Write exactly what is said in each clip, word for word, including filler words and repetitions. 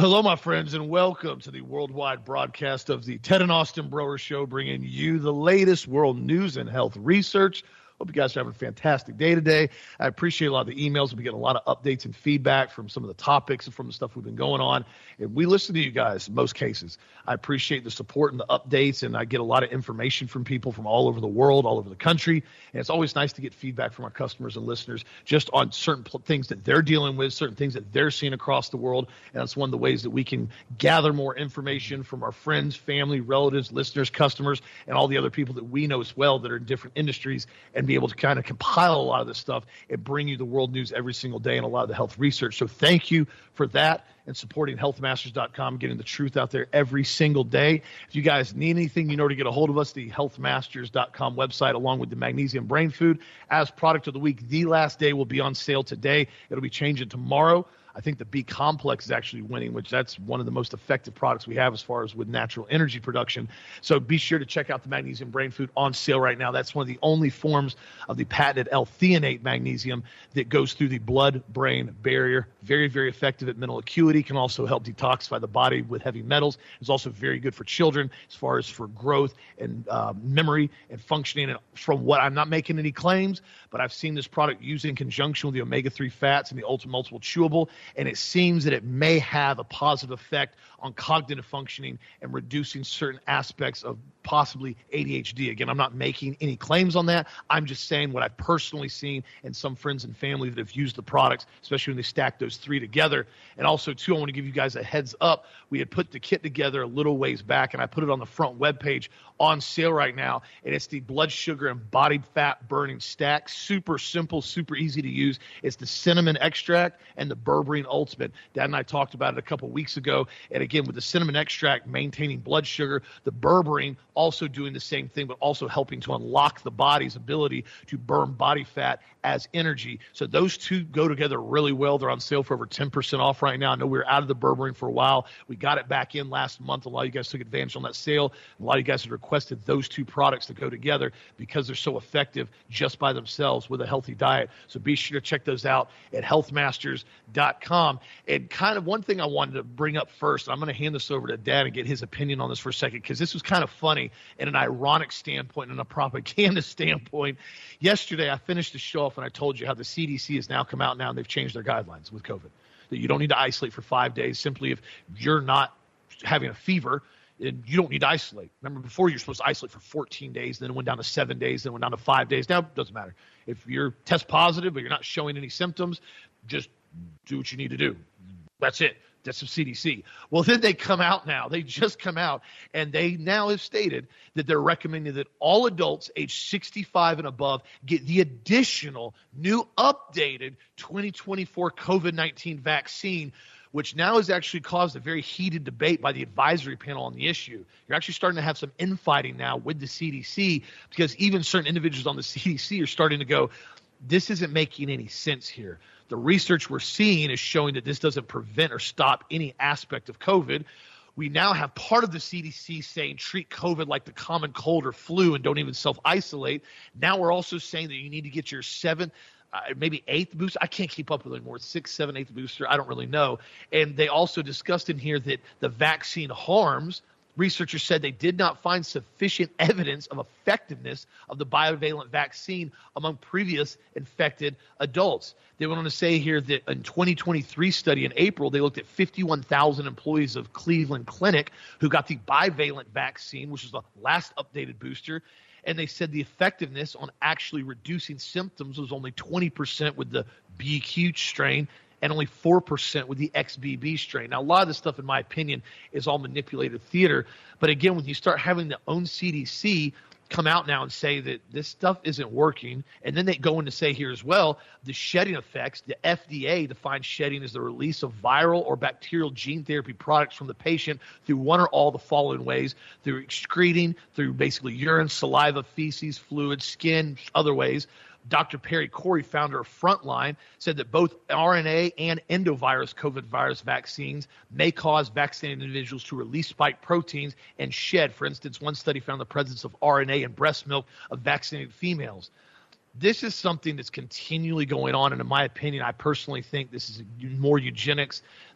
Well, hello, my friends, and welcome to the worldwide broadcast of the Ted and Austin Broer Show, bringing you the latest world news and health research. Hope you guys are having a fantastic day today. I appreciate a lot of the emails. We've been getting a lot of updates and feedback from some of the topics and from the stuff we've been going on. And we listen to you guys in most cases. I appreciate the support and the updates, and I get a lot of information from people from all over the world, all over the country. And it's always nice to get feedback from our customers and listeners just on certain pl- things that they're dealing with, certain things that they're seeing across the world. And that's one of the ways that we can gather more information from our friends, family, relatives, listeners, customers, and all the other people that we know as well that are in different industries, and be able to kind of compile a lot of this stuff and bring you the world news every single day and a lot of the health research. So thank you for that and supporting health masters dot com, getting the truth out there every single day. If you guys need anything, you know where to get a hold of us, the health masters dot com website, along with the Magnesium Brain Food as product of the week. The last day will be on sale today. It'll be changing tomorrow. I think the B complex is actually winning, which that's one of the most effective products we have as far as with natural energy production. So be sure to check out the Magnesium Brain Food on sale right now. That's one of the only forms of the patented L-theanate magnesium that goes through the blood-brain barrier. Very, very effective at mental acuity. Can also help detoxify the body with heavy metals. It's also very good for children as far as for growth and uh, memory and functioning. And from what, I'm not making any claims, but I've seen this product used in conjunction with the omega three fats and the Ultra Multiple Chewable. And it seems that it may have a positive effect on cognitive functioning and reducing certain aspects of possibly A D H D. Again, I'm not making any claims on that. I'm just saying what I've personally seen and some friends and family that have used the products, especially when they stack those three together. And also, too, I want to give you guys a heads up. We had put the kit together a little ways back, and I put it on the front webpage on sale right now. And it's the blood sugar and body fat burning stack. Super simple, super easy to use. It's the cinnamon extract and the berberine ultimate. Dad and I talked about it a couple weeks ago. And again, with the cinnamon extract maintaining blood sugar, the berberine also doing the same thing, but also helping to unlock the body's ability to burn body fat as energy. So those two go together really well. They're on sale for over ten percent off right now. I know we were out of the berberine for a while. We got it back in last month. A lot of you guys took advantage on that sale. A lot of you guys had requested those two products to go together because they're so effective just by themselves with a healthy diet. So be sure to check those out at health masters dot com. And kind of one thing I wanted to bring up first, and I'm going to hand this over to Dad and get his opinion on this for a second, because this was kind of funny in an ironic standpoint and a propaganda standpoint. Yesterday, I finished the show off and I told you how the C D C has now come out now and they've changed their guidelines with COVID. That you don't need to isolate for five days simply if you're not having a fever. And you don't need to isolate. Remember, before you're supposed to isolate for fourteen days, then it went down to seven days, then it went down to five days. Now, it doesn't matter. If you're test positive but you're not showing any symptoms, just do what you need to do. That's it. That's the C D C. Well, then they come out now. They just come out, and they now have stated that they're recommending that all adults age sixty-five and above get the additional new updated twenty twenty-four COVID nineteen vaccine, which now has actually caused a very heated debate by the advisory panel on the issue. You're actually starting to have some infighting now with the C D C, because even certain individuals on the C D C are starting to go, this isn't making any sense here. The research we're seeing is showing that this doesn't prevent or stop any aspect of COVID. We now have part of the C D C saying treat COVID like the common cold or flu and don't even self-isolate. Now we're also saying that you need to get your seventh, uh, maybe eighth booster. I can't keep up with it anymore. Sixth, seventh, eighth booster. I don't really know. And they also discussed in here that the vaccine harms. Researchers said they did not find sufficient evidence of effectiveness of the bivalent vaccine among previous infected adults. They went on to say here that in twenty twenty-three study in April, they looked at fifty-one thousand employees of Cleveland Clinic who got the bivalent vaccine, which is the last updated booster. And they said the effectiveness on actually reducing symptoms was only twenty percent with the B Q strain and only four percent with the X B B strain. Now, a lot of this stuff, in my opinion, is all manipulated theater. But again, when you start having the own C D C come out now and say that this stuff isn't working, and then they go in to say here as well, the shedding effects, the F D A defines shedding as the release of viral or bacterial gene therapy products from the patient through one or all the following ways: through excreting, through basically urine, saliva, feces, fluid, skin, other ways. Doctor Perry Corey, founder of Frontline, said that both R N A and endovirus COVID virus vaccines may cause vaccinated individuals to release spike proteins and shed. For instance, one study found the presence of R N A in breast milk of vaccinated females. This is something that's continually going on, and in my opinion, I personally think this is more eugenics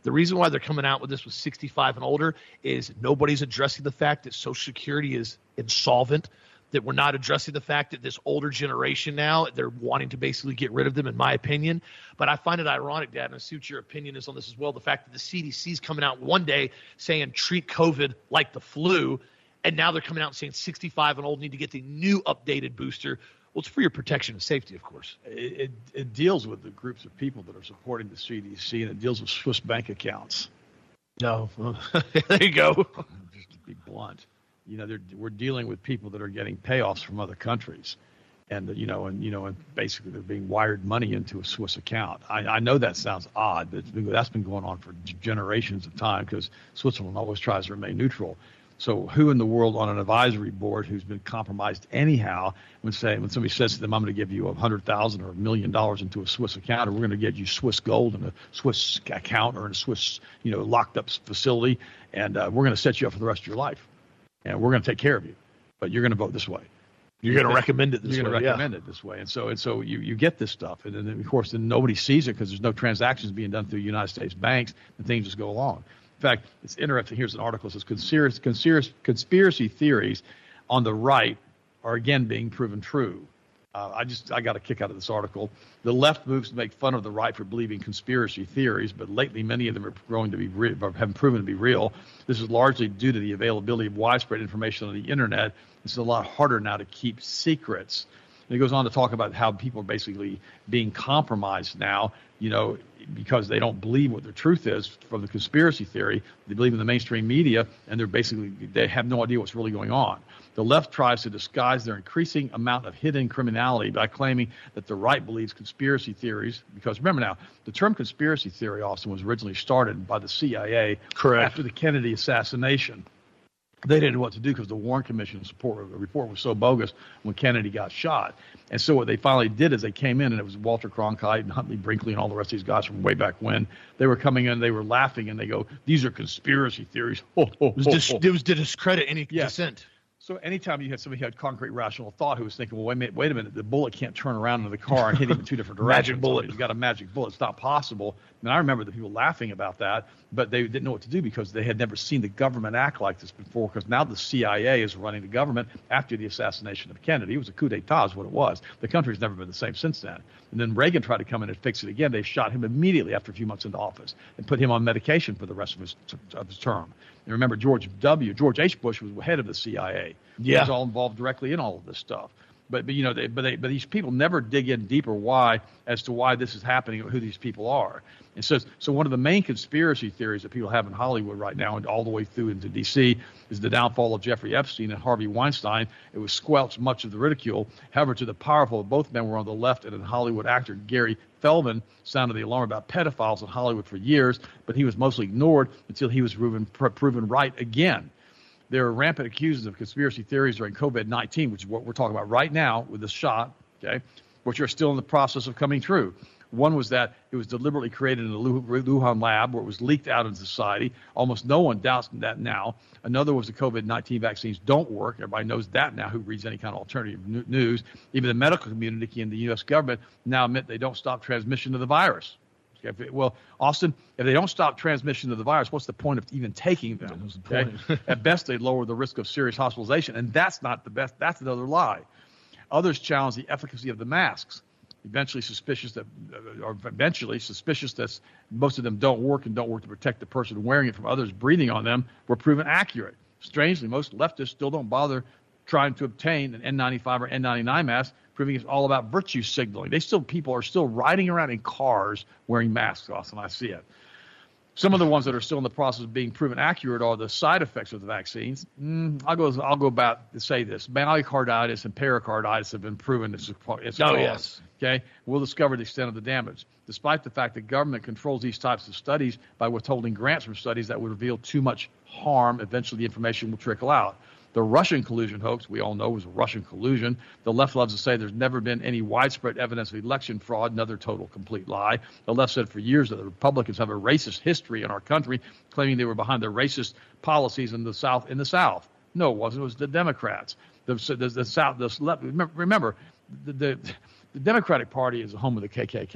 The reason why they're coming out with this with sixty-five and older is nobody's addressing the fact that Social Security is insolvent, that we're not addressing the fact that this older generation now, they're wanting to basically get rid of them, in my opinion. But I find it ironic, Dad, and I see what your opinion is on this as well, the fact that the C D C is coming out one day saying treat COVID like the flu, and now they're coming out saying sixty-five and old need to get the new updated booster. Well, it's for your protection and safety, of course. It, it, it deals with the groups of people that are supporting the C D C, and it deals with Swiss bank accounts. No. There you go. Just to be blunt. You know, we're dealing with people that are getting payoffs from other countries, and you know, and you know, and basically they're being wired money into a Swiss account. I, I know that sounds odd, but it's been, that's been going on for generations of time because Switzerland always tries to remain neutral. So, who in the world on an advisory board who's been compromised anyhow would say when somebody says to them, "I'm going to give you a hundred thousand or a million dollars into a Swiss account, or we're going to get you Swiss gold in a Swiss account or in a Swiss, you know, locked up facility, and uh, we're going to set you up for the rest of your life." And we're going to take care of you, but you're going to vote this way. You're going to recommend it this you're way. You're going to recommend yeah. it this way. And so, and so you, you get this stuff. And then, of course, then nobody sees it because there's no transactions being done through United States banks, and things just go along. In fact, it's interesting. Here's an article that says conspiracy, conspiracy, conspiracy theories on the right are again being proven true. Uh, I just I got a kick out of this article. The left moves to make fun of the right for believing conspiracy theories, but lately many of them are growing to be re- have proven to be real. This is largely due to the availability of widespread information on the internet. It's a lot harder now to keep secrets. And it goes on to talk about how people are basically being compromised now, you know, because they don't believe what the truth is from the conspiracy theory. They believe in the mainstream media, and they're basically, they have no idea what's really going on. The left tries to disguise their increasing amount of hidden criminality by claiming that the right believes conspiracy theories, because remember now, the term conspiracy theory, Austin, was originally started by the C I A Correct. After the Kennedy assassination. They didn't know what to do because the Warren Commission support, report was so bogus when Kennedy got shot. And so what they finally did is they came in, and it was Walter Cronkite and Huntley Brinkley and all the rest of these guys from way back when. They were coming in, they were laughing, and they go, "These are conspiracy theories." Oh, oh, it, was oh, dis- oh. it was to discredit any Yeah. dissent. So anytime you had somebody who had concrete rational thought who was thinking, well, wait a minute, wait a minute, the bullet can't turn around into the car and hit him in two different directions. Magic bullet. I mean, you got a magic bullet. It's not possible. And I remember the people laughing about that, but they didn't know what to do because they had never seen the government act like this before, because now the C I A is running the government after the assassination of Kennedy. It was a coup d'etat is what it was. The country's never been the same since then. And then Reagan tried to come in and fix it again. They shot him immediately after a few months into office and put him on medication for the rest of his, of his term. And remember, George W., George H. Bush was head of the C I A. Yeah. He was all involved directly in all of this stuff. But, but you know, they, but they, but these people never dig in deeper why as to why this is happening or who these people are. And so, so one of the main conspiracy theories that people have in Hollywood right now and all the way through into D C is the downfall of Jeffrey Epstein and Harvey Weinstein. It was squelched much of the ridicule. However, to the powerful, both men were on the left, and a Hollywood actor, Gary Feldman, sounded the alarm about pedophiles in Hollywood for years, but he was mostly ignored until he was proven, proven right again. There are rampant accusations of conspiracy theories during COVID nineteen, which is what we're talking about right now with this shot, okay, which are still in the process of coming true. One was that it was deliberately created in the Wuhan lab where it was leaked out into society. Almost no one doubts that now. Another was the COVID nineteen vaccines don't work. Everybody knows that now who reads any kind of alternative news. Even the medical community and the U S government now admit they don't stop transmission of the virus. Okay, well, Austin, if they don't stop transmission of the virus, what's the point of even taking them? The okay? At best, they lower the risk of serious hospitalization, and that's not the best. That's another lie. Others challenge the efficacy of the masks. Eventually suspicious that, or eventually suspicious that most of them don't work and don't work to protect the person wearing it from others breathing on them, were proven accurate. Strangely, most leftists still don't bother trying to obtain an N ninety-five or N ninety-nine mask, proving it's all about virtue signaling. They still, people are still riding around in cars wearing masks, Austin. I see it. Some of the ones that are still in the process of being proven accurate are the side effects of the vaccines. Mm, I'll go. I'll go about to say this: myocarditis and pericarditis have been proven. It's, it's oh cause. yes. Okay, we'll discover the extent of the damage. Despite the fact that government controls these types of studies by withholding grants from studies that would reveal too much harm, eventually the information will trickle out. The Russian collusion hoax, we all know was a Russian collusion. The left loves to say there's never been any widespread evidence of election fraud, another total complete lie. The left said for years that the Republicans have a racist history in our country, claiming they were behind the racist policies in the South. In the South, no, it wasn't. It was the Democrats. The, the, the South. The left. Remember, the, the the Democratic Party is the home of the K K K.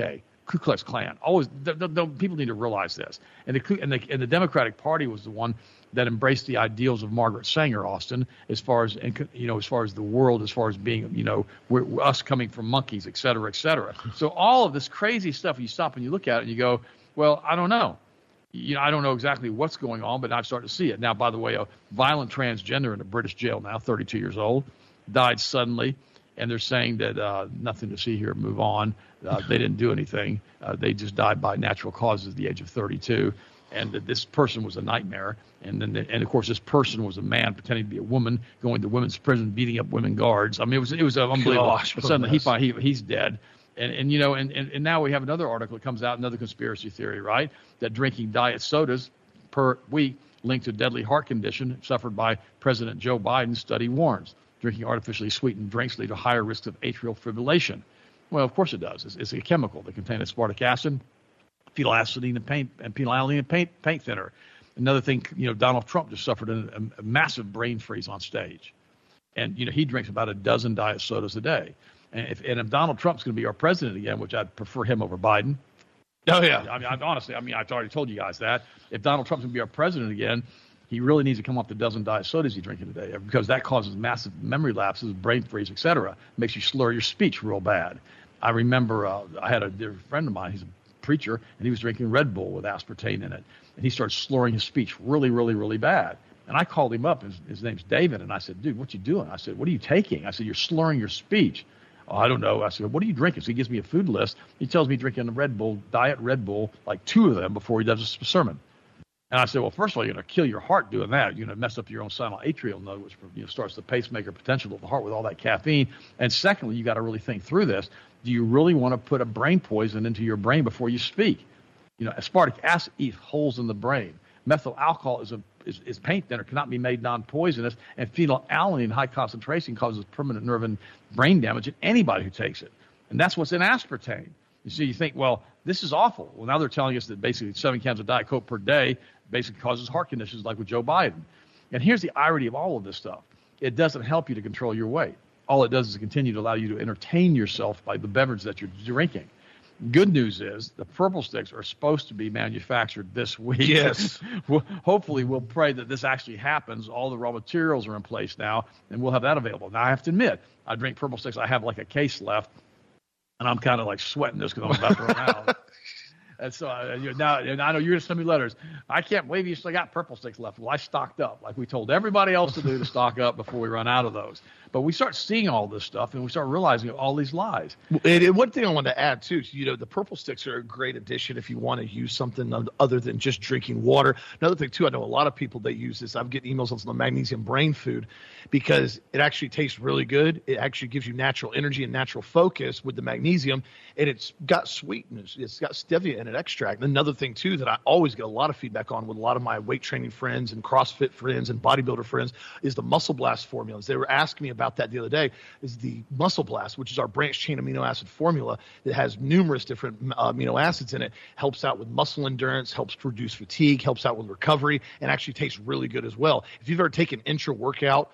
Ku Klux Klan. Always, the, the, the, people need to realize this. And the, and the and the Democratic Party was the one that embraced the ideals of Margaret Sanger, Austin, as far as you know, as far as the world, as far as being, you know, we're, we're us coming from monkeys, et cetera, et cetera. So all of this crazy stuff, you stop and you look at it and you go, well, I don't know. You know, I don't know exactly what's going on, but I've started to see it. Now, by the way, a violent transgender in a British jail now, thirty-two years old, died suddenly. And they're saying that uh, nothing to see here, move on. Uh, they didn't do anything. Uh, they just died by natural causes at the age of thirty-two. And that this person was a nightmare. And then, the, and of course, this person was a man pretending to be a woman, going to women's prison, beating up women guards. I mean, it was it was unbelievable. Gosh, but suddenly he, he he's dead. And and you know, and, and and now we have another article that comes out, another conspiracy theory, right? That drinking diet sodas per week linked to deadly heart condition suffered by President Joe Biden. Study warns. Drinking artificially sweetened drinks lead to higher risks of atrial fibrillation. Well, of course it does. It's, it's a chemical that contains aspartic acid, phenylalanine and paint and phenylalanine and paint paint thinner. Another thing, you know, Donald Trump just suffered a, a massive brain freeze on stage, and you know he drinks about a dozen diet sodas a day. And if and if Donald Trump's going to be our president again, which I'd prefer him over Biden. Oh yeah. I mean, I, honestly, I mean, I've already told you guys that if Donald Trump's going to be our president again, he really needs to come off the dozen diet sodas he's drinking today, because that causes massive memory lapses, brain freeze, et cetera. Makes you slur your speech real bad. I remember uh, I had a dear friend of mine. He's a preacher, and he was drinking Red Bull with aspartame in it, and he started slurring his speech really, really, really bad. And I called him up. His, his name's David, and I said, "Dude, what you doing?" I said, "What are you taking?" I said, "You're slurring your speech." "Oh, I don't know." I said, "What are you drinking?" So he gives me a food list. He tells me drinking a Red Bull, Diet Red Bull, like two of them before he does a sermon. And I said, well, first of all, you're going to kill your heart doing that. You're going to mess up your own silent atrial node, which you know, starts the pacemaker potential of the heart with all that caffeine. And secondly, you got to really think through this. Do you really want to put a brain poison into your brain before you speak? You know, aspartic acid eats holes in the brain. Methyl alcohol is a is, is paint thinner, cannot be made non-poisonous, and phenylalanine in high concentration causes permanent nerve and brain damage in anybody who takes it. And that's what's in aspartame. You see, you think, well, this is awful. Well, now they're telling us that basically seven cans of Diet Coke per day basically causes heart conditions like with Joe Biden. And here's the irony of all of this stuff. It doesn't help you to control your weight. All it does is continue to allow you to entertain yourself by the beverage that you're drinking. Good news is the Purple Sticks are supposed to be manufactured this week. Yes. Well, hopefully, we'll pray that this actually happens. All the raw materials are in place now, and we'll have that available. Now, I have to admit, I drink Purple Sticks. I have like a case left, and I'm kind of like sweating this because I'm about to run out. And so uh, you know, now, and I know you're going to send me letters. I can't believe you still got Purple Sticks left. Well, I stocked up like we told everybody else to do to stock up before we run out of those. But we start seeing all this stuff, and we start realizing all these lies. And, and one thing I want to add, too, you know, the Purple Sticks are a great addition if you want to use something other than just drinking water. Another thing, too, I know a lot of people that use this. I'm getting emails on the magnesium brain food because it actually tastes really good. It actually gives you natural energy and natural focus with the magnesium, and it's got sweetness. It's got stevia in it, extract. And another thing, too, that I always get a lot of feedback on with a lot of my weight training friends and CrossFit friends and bodybuilder friends is the Muscle Blast formulas. They were asking me about about that the other day, is the Muscle Blast, which is our branched chain amino acid formula that has numerous different uh, amino acids in it, helps out with muscle endurance, helps reduce fatigue, helps out with recovery, and actually tastes really good as well. If you've ever taken intra-workout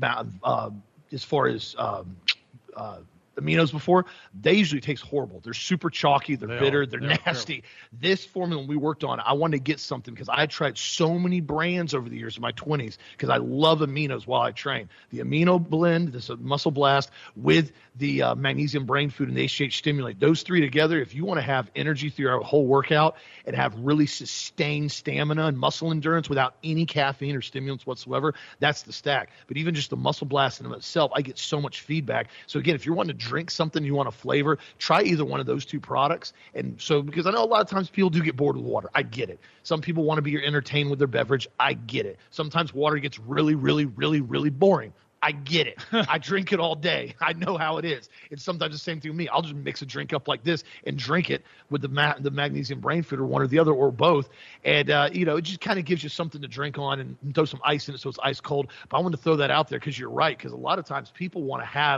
uh, as far as um, uh, aminos before, they usually taste horrible. They're super chalky, they're they bitter, are. they're they nasty. This formula we worked on, I wanted to get something because I had tried so many brands over the years in my twenties because I love aminos while I train. The amino blend, this Muscle Blast with the uh, magnesium brain food and the H G H stimulate, those three together, if you want to have energy through your whole workout and have really sustained stamina and muscle endurance without any caffeine or stimulants whatsoever, that's the stack. But even just the Muscle Blast in itself, I get so much feedback. So again, if you're wanting to drink something, you want a flavor, try either one of those two products. And so, because I know a lot of times people do get bored with water. I get it. Some people want to be entertained with their beverage. I get it. Sometimes water gets really, really, really, really boring. I get it. I drink it all day. I know how it is. It's sometimes the same thing with me. I'll just mix a drink up like this and drink it with the ma- the magnesium brain food or one or the other or both. And, uh, you know, it just kind of gives you something to drink on and throw some ice in it so it's ice cold. But I want to throw that out there because you're right, because a lot of times people want to have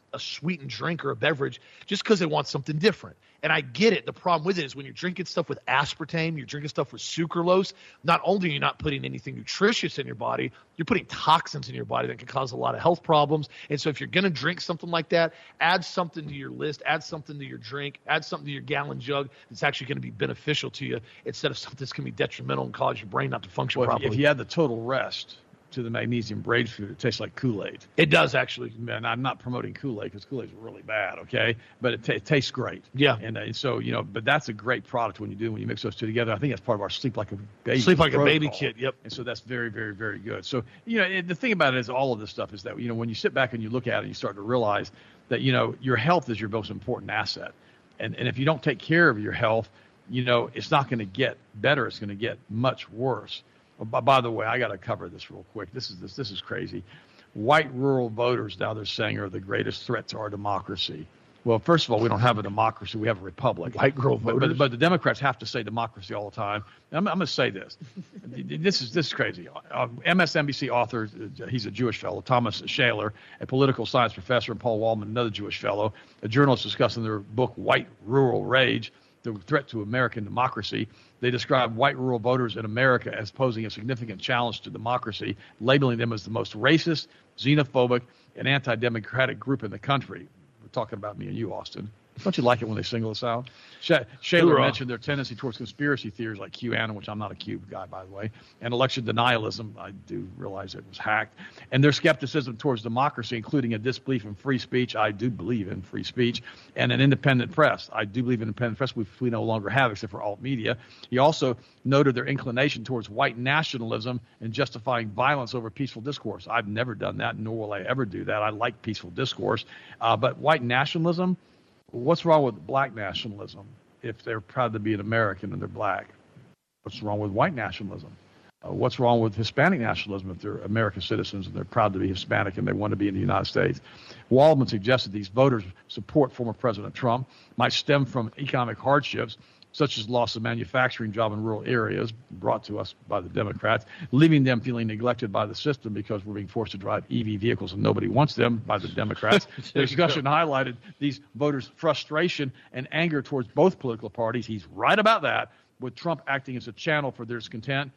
a sweetened drink or a beverage just because they want something different. And I get it. The problem with it is when you're drinking stuff with aspartame, you're drinking stuff with sucralose, not only are you not putting anything nutritious in your body, you're putting toxins in your body that can cause a lot of health problems. And so if you're going to drink something like that, add something to your list, add something to your drink, add something to your gallon jug that's actually going to be beneficial to you instead of something that's going to be detrimental and cause your brain not to function well, properly. If you add the total rest to the magnesium braid food, it tastes like Kool-Aid. It does, actually. And I'm not promoting Kool-Aid because Kool-Aid's really bad, okay? But it, t- it tastes great. Yeah. And uh, so, you know, but that's a great product when you do, when you mix those two together. I think that's part of our Sleep Like a Baby Sleep Like protocol. a Baby kit, yep. And so that's very, very, very good. So, you know, it, the thing about it is all of this stuff is that, you know, when you sit back and you look at it, you start to realize that, you know, your health is your most important asset. And, and if you don't take care of your health, you know, it's not going to get better. It's going to get much worse. By, by the way, I got to cover this real quick. This is this this is crazy. White rural voters now they're saying are the greatest threat to our democracy. Well, first of all, we don't have a democracy. We have a republic. White rural but, voters. but, but the Democrats have to say democracy all the time. I'm, I'm going to say this. this is this is crazy. Uh, M S N B C author, uh, he's a Jewish fellow, Thomas Shaler, a political science professor, and Paul Waldman, another Jewish fellow, a journalist discussing their book White Rural Rage, the threat to American democracy. They describe white rural voters in America as posing a significant challenge to democracy, labeling them as the most racist, xenophobic, and anti-democratic group in the country. We're talking about me and you, Austin. Don't you like it when they single us out? Sh- Shaler Hoorah. mentioned their tendency towards conspiracy theories like QAnon, which I'm not a Q guy, by the way, and election denialism. I do realize it was hacked. And their skepticism towards democracy, including a disbelief in free speech. I do believe in free speech. And an independent press. I do believe in independent press, which we no longer have except for alt media. He also noted their inclination towards white nationalism and justifying violence over peaceful discourse. I've never done that, nor will I ever do that. I like peaceful discourse. Uh, but white nationalism, what's wrong with black nationalism if they're proud to be an American and they're black? What's wrong with white nationalism? Uh, what's wrong with Hispanic nationalism if they're American citizens and they're proud to be Hispanic and they want to be in the United States? Waldman suggested these voters support former President Trump might stem from economic hardships, such as loss of manufacturing job in rural areas brought to us by the Democrats, leaving them feeling neglected by the system because we're being forced to drive E V vehicles and nobody wants them by the Democrats. The discussion highlighted these voters' frustration and anger towards both political parties. He's right about that, with Trump acting as a channel for their discontent.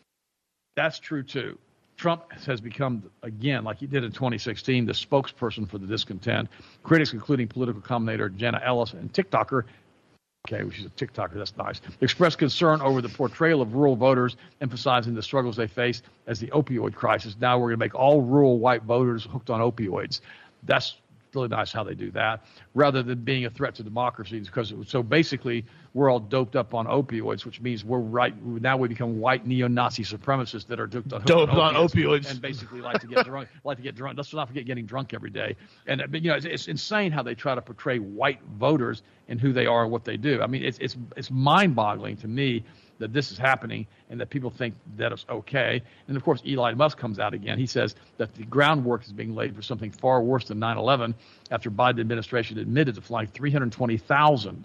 That's true, too. Trump has become, again, like he did in twenty sixteen, the spokesperson for the discontent. Critics, including political commentator Jenna Ellis and TikToker, okay, she's a TikToker, that's nice, expressed concern over the portrayal of rural voters, emphasizing the struggles they face as the opioid crisis. Now we're going to make all rural white voters hooked on opioids. That's really nice how they do that, rather than being a threat to democracy. Because so basically, we're all doped up on opioids, which means we're right now we become white neo-Nazi supremacists that are doped on, doped on, on opioids, opioids and basically like to get drunk. Like to get drunk. Let's not forget getting drunk every day. And you know, it's, it's insane how they try to portray white voters and who they are and what they do. I mean, it's it's it's mind-boggling to me that this is happening and that people think that it's okay. And, of course, Elon Musk comes out again. He says that the groundwork is being laid for something far worse than nine eleven after Biden administration admitted to flying three hundred twenty thousand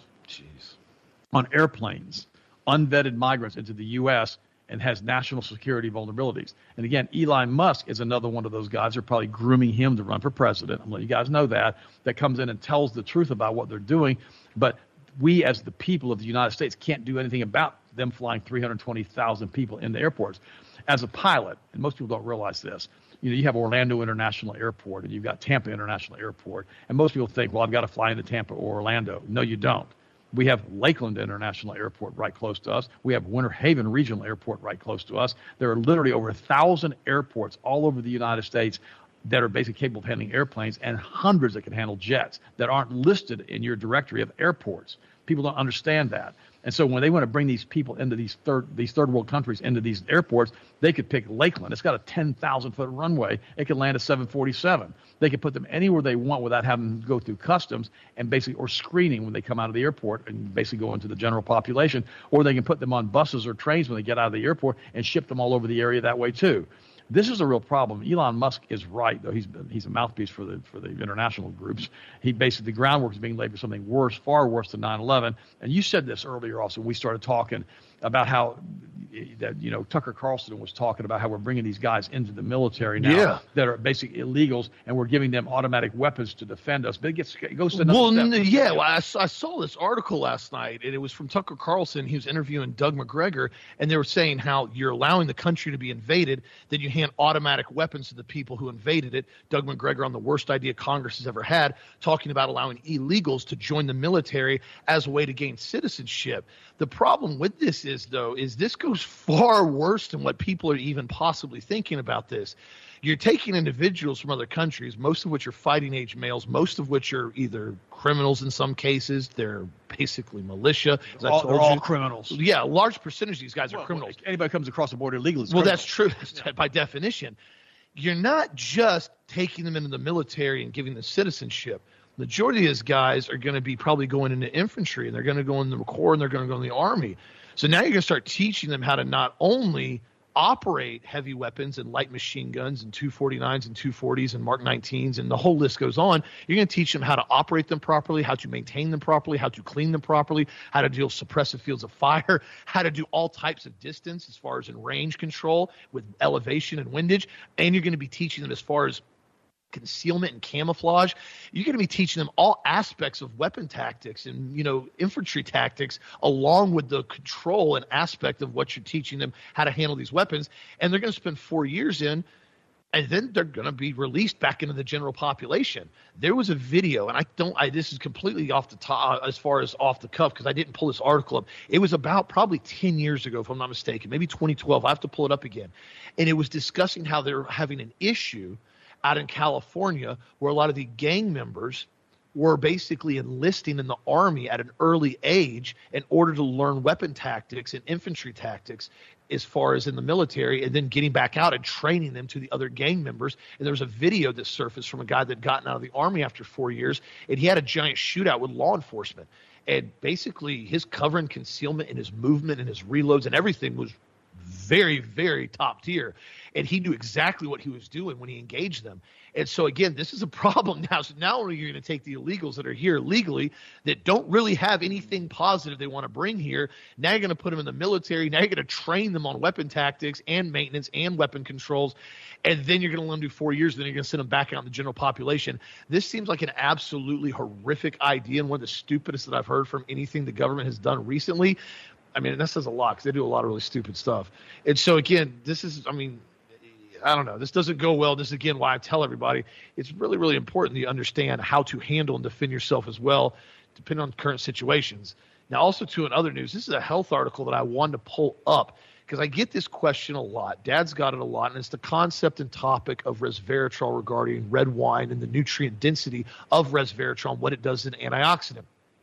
on airplanes, unvetted migrants into the U S and has national security vulnerabilities. And, again, Elon Musk is another one of those guys who are probably grooming him to run for president. I'm letting you guys know that, that comes in and tells the truth about what they're doing. But we as the people of the United States can't do anything about them flying three hundred twenty thousand people in the airports. As a pilot, and most people don't realize this, you know, you have Orlando International Airport and you've got Tampa International Airport. And most people think, well, I've got to fly into Tampa or Orlando. No, you don't. We have Lakeland International Airport right close to us. We have Winter Haven Regional Airport right close to us. There are literally over a thousand airports all over the United States that are basically capable of handling airplanes, and hundreds that can handle jets that aren't listed in your directory of airports. People don't understand that. And so when they want to bring these people into these third these third world countries into these airports, they could pick Lakeland. It's got a ten thousand foot runway. It can land a seven forty-seven. They could put them anywhere they want without having to go through customs and basically or screening when they come out of the airport and basically go into the general population. Or they can put them on buses or trains when they get out of the airport and ship them all over the area that way too. This is a real problem. Elon Musk is right, though. He's been, he's a mouthpiece for the for the international groups. He basically, the groundwork is being laid for something worse, far worse than nine eleven. And you said this earlier also. We started talking about how that, you know, Tucker Carlson was talking about how we're bringing these guys into the military now yeah. that are basic illegals, and we're giving them automatic weapons to defend us. But it, gets, it goes to another well, step. N- yeah. Well, I, I saw this article last night, and it was from Tucker Carlson. He was interviewing Doug McGregor, and they were saying how you're allowing the country to be invaded, then you hand automatic weapons to the people who invaded it. Doug McGregor on the worst idea Congress has ever had, talking about allowing illegals to join the military as a way to gain citizenship. The problem with this is, though, is this goes far worse than what people are even possibly thinking about this. You're taking individuals from other countries, most of which are fighting age males, most of which are either criminals in some cases. They're basically militia. As I all, told they're you. all criminals. Yeah, a large percentage of these guys well, are criminals. Anybody comes across the border illegally is Well, criminal. that's true. Yeah. By definition. You're not just taking them into the military and giving them citizenship. Majority of these guys are going to be probably going into infantry, and they're going to go in the Corps, and they're going to go in the Army. So now you're going to start teaching them how to not only operate heavy weapons and light machine guns and two forty-nines and two forties and Mark nineteens, and the whole list goes on. You're going to teach them how to operate them properly, how to maintain them properly, how to clean them properly, how to deal with suppressive fields of fire, how to do all types of distance as far as in range control with elevation and windage. And you're going to be teaching them as far as concealment and camouflage. You're going to be teaching them all aspects of weapon tactics and, you know, infantry tactics, along with the control and aspect of what you're teaching them how to handle these weapons. And they're going to spend four years in, and then they're going to be released back into the general population. There was a video, and I don't, I, this is completely off the top, as far as off the cuff, because I didn't pull this article up. It was about probably ten years ago, if I'm not mistaken, maybe twenty twelve. I have to pull it up again. And it was discussing how they're having an issue out in California, where a lot of the gang members were basically enlisting in the Army at an early age in order to learn weapon tactics and infantry tactics as far as in the military, and then getting back out and training them to the other gang members. And there was a video that surfaced from a guy that had gotten out of the Army after four years, and he had a giant shootout with law enforcement. And basically his cover and concealment and his movement and his reloads and everything was very, very top tier. And he knew exactly what he was doing when he engaged them. And so, again, this is a problem now. So not only are you going to take the illegals that are here legally that don't really have anything positive they want to bring here, now you're going to put them in the military. Now you're going to train them on weapon tactics and maintenance and weapon controls. And then you're going to let them do four years. Then you're going to send them back out in the general population. This seems like an absolutely horrific idea, and one of the stupidest that I've heard from anything the government has done recently. I mean, that says a lot because they do a lot of really stupid stuff. And so, again, this is, I mean, I don't know. This doesn't go well. This is, again, why I tell everybody it's really, really important that you understand how to handle and defend yourself as well, depending on current situations. Now, also, too, in other news, this is a health article that I wanted to pull up because I get this question a lot. Dad's got it a lot, and it's the concept and topic of resveratrol regarding red wine and the nutrient density of resveratrol and what it does as an antioxidant.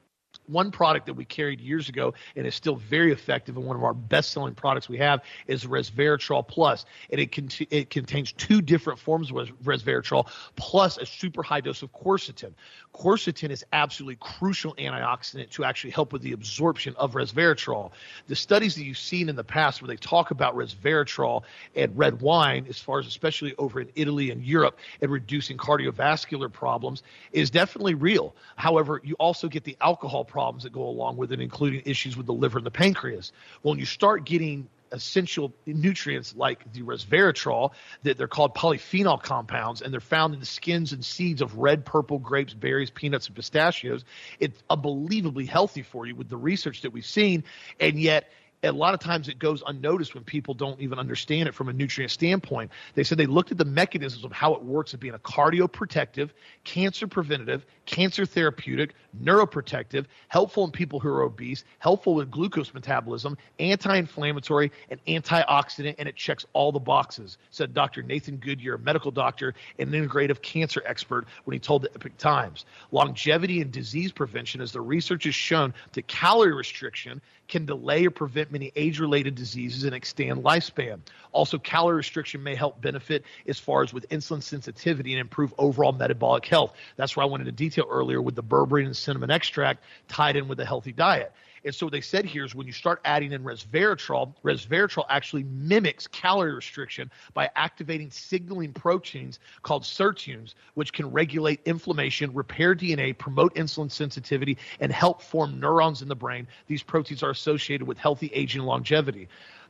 One product that we carried years ago and is still very effective, and one of our best-selling products we have is Resveratrol Plus. And it, cont- it contains two different forms of resveratrol plus a super high dose of quercetin. Quercetin is absolutely crucial antioxidant to actually help with the absorption of resveratrol. The studies that you've seen in the past where they talk about resveratrol and red wine, as far as especially over in Italy and Europe, and reducing cardiovascular problems is definitely real. However, you also get the alcohol problems that go along with it, including issues with the liver and the pancreas. Well, when you start getting essential nutrients like the resveratrol, that they're called polyphenol compounds, and they're found in the skins and seeds of red, purple grapes, berries, peanuts, and pistachios, it's unbelievably healthy for you with the research that we've seen. And yet a lot of times it goes unnoticed when people don't even understand it from a nutrient standpoint. They said they looked at the mechanisms of how it works at being a cardioprotective, cancer preventative, cancer therapeutic, neuroprotective, helpful in people who are obese, helpful with glucose metabolism, anti-inflammatory, and antioxidant, and it checks all the boxes, said Doctor Nathan Goodyear, a medical doctor and an integrative cancer expert, when he told the Epic Times. Longevity and disease prevention, as the research has shown, that calorie restriction can delay or prevent many age-related diseases and extend lifespan. Also, calorie restriction may help benefit as far as with insulin sensitivity and improve overall metabolic health. That's why I went into detail earlier with the berberine and cinnamon extract tied in with a healthy diet. And so what they said here is when you start adding in resveratrol, resveratrol actually mimics calorie restriction by activating signaling proteins called sirtuins, which can regulate inflammation, repair D N A, promote insulin sensitivity, and help form neurons in the brain. These proteins are associated with healthy aging and longevity.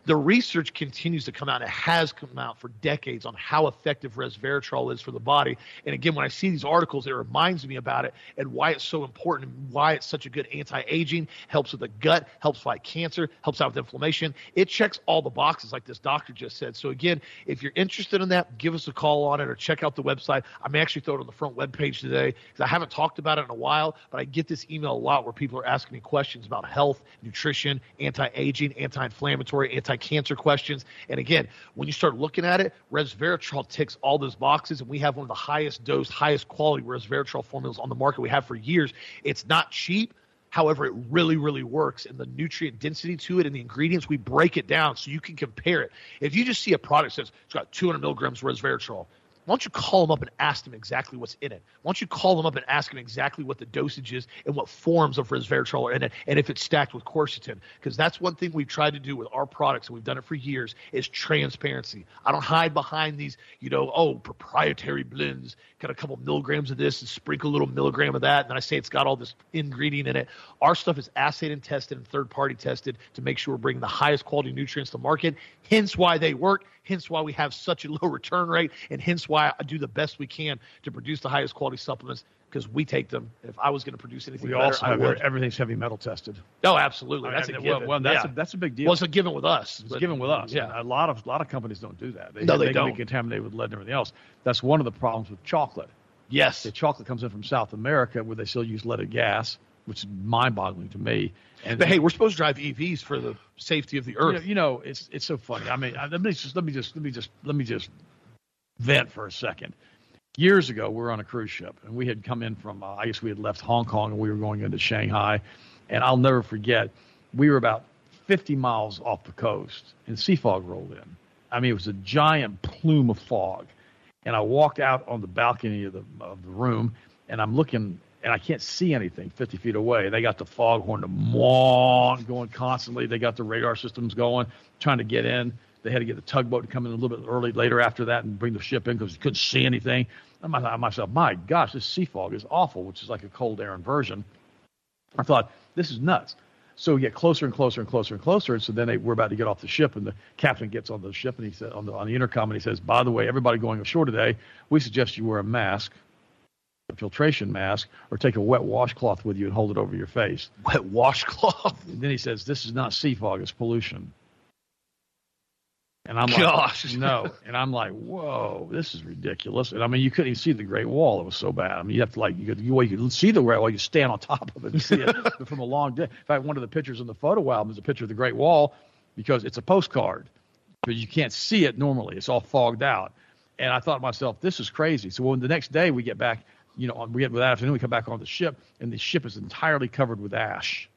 the research continues to come out. It has come out for decades on how effective resveratrol is for the body. And again, when I see these articles, it reminds me about it and why it's so important and why it's such a good anti-aging, helps with the gut, helps fight cancer, helps out with inflammation. It checks all the boxes like this doctor just said. So again, if you're interested in that, give us a call on it or check out the website. I may actually throw it on the front webpage today because I haven't talked about it in a while, but I get this email a lot where people are asking me questions about health, nutrition, anti-aging, anti-inflammatory, anti-cancer questions. And again, when you start looking at it, resveratrol ticks all those boxes, and we have one of the highest dose, highest quality resveratrol formulas on the market we have for years. It's not cheap. However, it really, really works, and the nutrient density to it and the ingredients, we break it down so you can compare it. If you just see a product that says it's got two hundred milligrams resveratrol, why don't you call them up and ask them exactly what's in it? Why don't you call them up and ask them exactly what the dosage is and what forms of resveratrol are in it, and if it's stacked with quercetin? Because that's one thing we've tried to do with our products, and we've done it for years, is transparency. I don't hide behind these, you know, oh, proprietary blends, got a couple milligrams of this and sprinkle a little milligram of that, and then I say it's got all this ingredient in it. Our stuff is assayed and tested and third-party tested to make sure we're bringing the highest quality nutrients to market, hence why they work, hence why we have such a low return rate, and hence why I do the best we can to produce the highest quality supplements, because we take them. If I was going to produce anything we better, also I have would. Everything's heavy metal tested. Oh, absolutely. That's I mean, a given. Well, well that's, yeah. a, that's a big deal. Well, it's a given with us. It's but, given with us. Yeah. A lot of a lot of companies don't do that. They, No, they they don't. can be contaminated with lead and everything else. That's one of the problems with chocolate. Yes. The chocolate comes in from South America where they still use leaded gas, which is mind-boggling to me. And but hey, we're supposed to drive E Vs for the safety of the you earth. know, you know, it's it's so funny. I mean, I- let me just let me just let me just let me just vent for a second. Years ago, we were on a cruise ship, and we had come in from, uh, I guess we had left Hong Kong, and we were going into Shanghai. And I'll never forget, we were about fifty miles off the coast, and sea fog rolled in. I mean, it was a giant plume of fog. And I walked out on the balcony of the of the room, and I'm looking, and I can't see anything fifty feet away. They got the foghorn, the moon going constantly. They got the radar systems going, trying to get in. They had to get the tugboat to come in a little bit early later after that and bring the ship in because you couldn't see anything. I thought to myself, my gosh, this sea fog is awful, which is like a cold air inversion. I thought, this is nuts. So we get closer and closer and closer and closer. And so then they, we're about to get off the ship, and the captain gets on the ship, and he said on the on the intercom, and he says, by the way, everybody going ashore today, we suggest you wear a mask, a filtration mask, or take a wet washcloth with you and hold it over your face. Wet washcloth. And then he says, this is not sea fog, it's pollution. And I'm Gosh. like, no. And I'm like, whoa, this is ridiculous. And I mean, you couldn't even see the Great Wall. It was so bad. I mean, you have to like, you could, you, you could see the Great Wall. You stand on top of it and see it but from a long day. In fact, one of the pictures in the photo album is a picture of the Great Wall because it's a postcard, but you can't see it normally. It's all fogged out. And I thought to myself, this is crazy. So when the next day we get back, you know, we get that afternoon, we come back on the ship, and the ship is entirely covered with ash.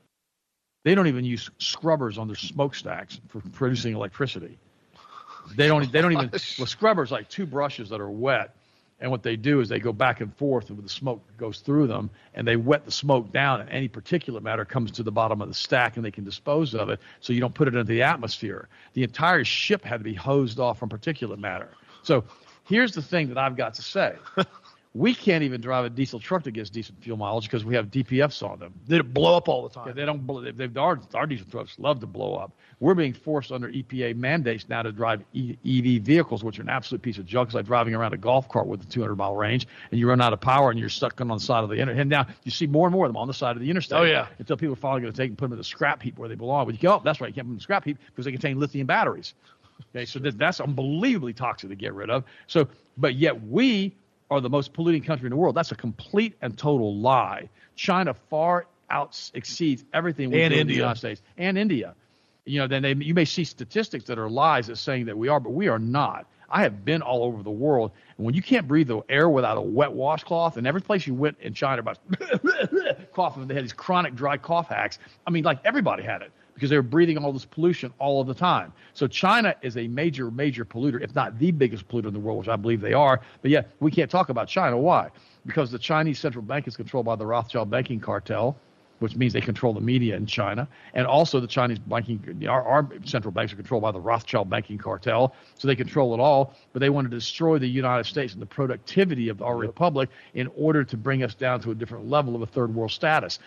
They don't even use scrubbers on their smokestacks for producing electricity. They don't. They don't even. Well, scrubbers like two brushes that are wet, and what they do is they go back and forth, and the smoke goes through them, and they wet the smoke down, and any particulate matter comes to the bottom of the stack, and they can dispose of it, so you don't put it into the atmosphere. The entire ship had to be hosed off from particulate matter. So here's the thing that I've got to say. We can't even drive a diesel truck that gets decent fuel mileage because we have D P Fs on them. They blow up all the time. Yeah, they don't. Blow, they, they, our, our diesel trucks love to blow up. We're being forced under E P A mandates now to drive e, EV vehicles, which are an absolute piece of junk. It's like driving around a golf cart with a two hundred mile range, and you run out of power, and you're stuck on the side of the interstate. And now you see more and more of them on the side of the interstate. Oh, yeah. Until people are finally going to take and put them in the scrap heap where they belong. But you go, oh, that's right, you can't put them in the scrap heap because they contain lithium batteries. Okay, so that, that's unbelievably toxic to get rid of. So, but yet we are the most polluting country in the world. That's a complete and total lie. China far out exceeds everything we And do in the India. United States and India. You know, then they, you may see statistics that are lies that saying that we are, but we are not. I have been all over the world, and when you can't breathe the air without a wet washcloth, and every place you went in China about coughing, they had these chronic dry cough hacks. I mean, like everybody had it because they were breathing all this pollution all of the time. So China is a major, major polluter, if not the biggest polluter in the world, which I believe they are. But yet we can't talk about China. Why? Because the Chinese central bank is controlled by the Rothschild banking cartel, which means they control the media in China. And also the Chinese banking, our, our central banks are controlled by the Rothschild banking cartel, so they control it all. But they want to destroy the United States and the productivity of our republic in order to bring us down to a different level of a third world status.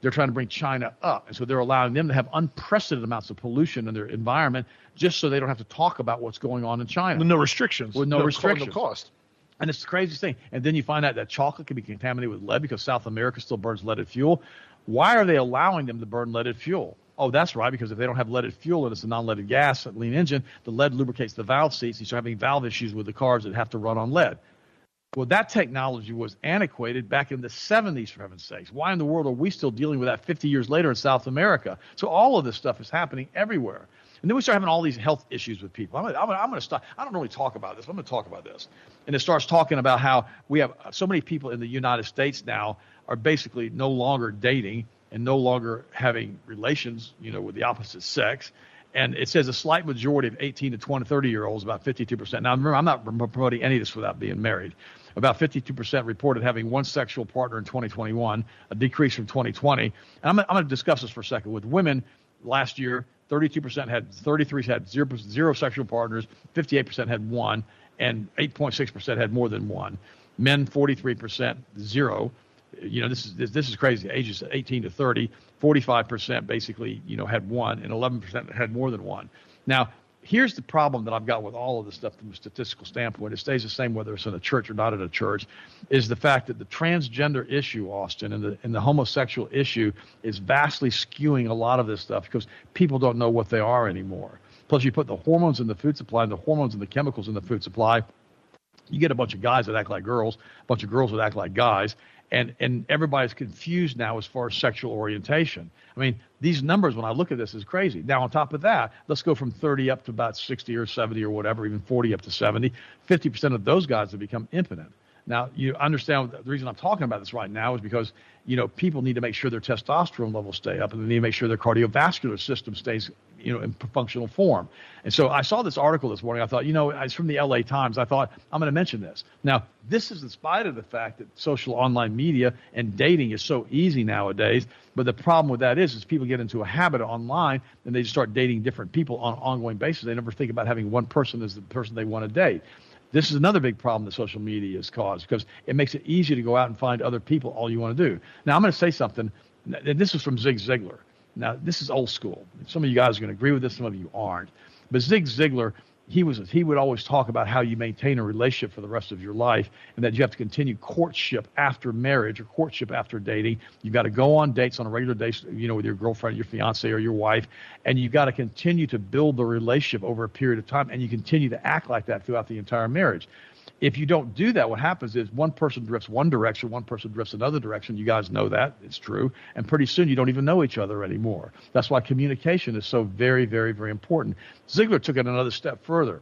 they're trying to bring China up. And so they're allowing them to have unprecedented amounts of pollution in their environment just so they don't have to talk about what's going on in China. With no restrictions. With no, no restrictions. No cost. And it's the craziest thing. And then you find out that chocolate can be contaminated with lead because South America still burns leaded fuel. Why are they allowing them to burn leaded fuel? Oh, that's right, because if they don't have leaded fuel and it's a non-leaded gas, a lean engine, the lead lubricates the valve seats. You start having valve issues with the cars that have to run on lead. Well, that technology was antiquated back in the seventies, for heaven's sakes. Why in the world are we still dealing with that fifty years later in South America? So all of this stuff is happening everywhere. And then we start having all these health issues with people. I'm going I'm I'm to stop. I don't really talk about this. But I'm going to talk about this. And it starts talking about how we have so many people in the United States now are basically no longer dating and no longer having relations, you know, with the opposite sex. And it says a slight majority of eighteen to twenty, thirty-year-olds, about fifty-two percent. Now, remember, I'm not promoting any of this without being married. About fifty-two percent reported having one sexual partner in twenty twenty-one, a decrease from twenty twenty. And I'm, I'm going to discuss this for a second. With women, last year, thirty-two percent had, thirty-three had zero, zero sexual partners, fifty-eight percent had one, and eight point six percent had more than one. Men, forty-three percent, zero. You know, this is this, this is crazy. Ages eighteen to thirty, forty-five percent basically, you know, had one, and eleven percent had more than one. Now, here's the problem that I've got with all of this stuff from a statistical standpoint. It stays the same whether it's in a church or not in a church, is the fact that the transgender issue, Austin, and the and the homosexual issue is vastly skewing a lot of this stuff because people don't know what they are anymore. Plus, you put the hormones in the food supply and the hormones and the chemicals in the food supply, you get a bunch of guys that act like girls, a bunch of girls that act like guys. And and everybody's confused now as far as sexual orientation. I mean, these numbers, when I look at this, is crazy. Now, on top of that, let's go from thirty up to about sixty or seventy or whatever, even forty up to seventy. fifty percent of those guys have become impotent. Now, you understand the reason I'm talking about this right now is because, you know, people need to make sure their testosterone levels stay up, and they need to make sure their cardiovascular system stays, you know, in functional form. And so I saw this article this morning. I thought, you know, it's from the L A Times. I thought, I'm going to mention this. Now, this is in spite of the fact that social online media and dating is so easy nowadays. But the problem with that is, is people get into a habit online and they just start dating different people on an ongoing basis. They never think about having one person as the person they want to date. This is another big problem that social media has caused because it makes it easy to go out and find other people all you want to do. Now, I'm going to say something. This is from Zig Ziglar. Now, this is old school. Some of you guys are going to agree with this. Some of you aren't. But Zig Ziglar, he was he would always talk about how you maintain a relationship for the rest of your life and that you have to continue courtship after marriage or courtship after dating. You've got to go on dates on a regular basis, you know, with your girlfriend, your fiance, or your wife, and you've got to continue to build the relationship over a period of time, and you continue to act like that throughout the entire marriage. If you don't do that, what happens is one person drifts one direction, one person drifts another direction. You guys know that. It's true. And pretty soon you don't even know each other anymore. That's why communication is so very, very, very important. Ziegler took it another step further.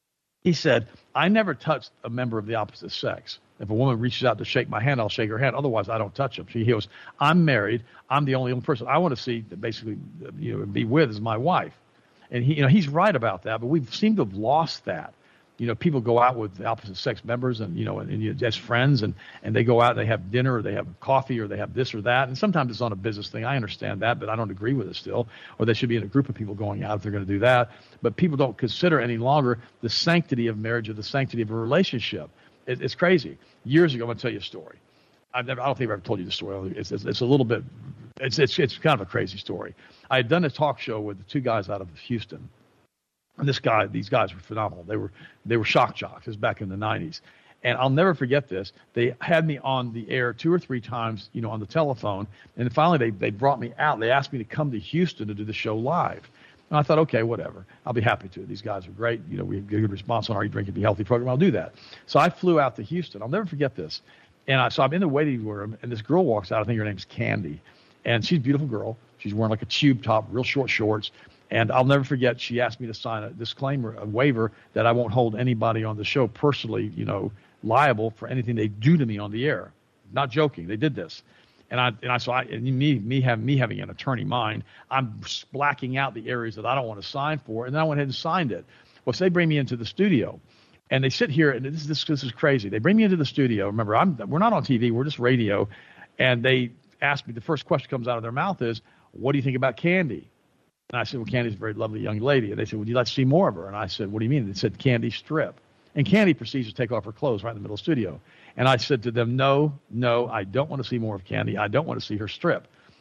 He said, I never touched a member of the opposite sex. If a woman reaches out to shake my hand, I'll shake her hand. Otherwise, I don't touch them. She goes, I'm married. I'm the only person I want to see, basically, you know, be with is my wife. And he, you know, he's right about that, but we seem to have lost that. You know, people go out with the opposite sex members and, you know, and, and you, as friends, and, and they go out and they have dinner or they have coffee or they have this or that. And sometimes it's on a business thing. I understand that, but I don't agree with it still. Or they should be in a group of people going out if they're going to do that. But people don't consider any longer the sanctity of marriage or the sanctity of a relationship. It, it's crazy. Years ago, I'm going to tell you a story. I've never, I don't think I've ever told you the story. It's, it's, it's a little bit, it's, it's, it's kind of a crazy story. I had done a talk show with the two guys out of Houston. And this guy, these guys were phenomenal. They were they were shock jocks. This was back in the nineties. And I'll never forget this. They had me on the air two or three times, you know, on the telephone. And finally, they, they brought me out. They asked me to come to Houston to do the show live. And I thought, okay, whatever. I'll be happy to. These guys are great. You know, we get a good response on our Eat, Drink, and Be Healthy program. I'll do that. So I flew out to Houston. I'll never forget this. And I, so I'm in the waiting room, and this girl walks out. I think her name's Candy. And she's a beautiful girl. She's wearing like a tube top, real short shorts. And I'll never forget, she asked me to sign a disclaimer, a waiver, that I won't hold anybody on the show personally, you know, liable for anything they do to me on the air. Not joking. They did this. And I, and I, so I, and me, me, have, me having an attorney mind, I'm blacking out the areas that I don't want to sign for. And then I went ahead and signed it. Well, so they bring me into the studio. And they sit here, and this, this, this is crazy. They bring me into the studio. Remember, I'm, we're not on T V. We're just radio. And they ask me, the first question comes out of their mouth is, what do you think about Candy? And I said, well, Candy's a very lovely young lady. And they said, would you like to see more of her? And I said, what do you mean? And they said, Candy strip. And Candy proceeds to take off her clothes right in the middle of the studio. And I said to them, no, no, I don't want to see more of Candy. I don't want to see her strip.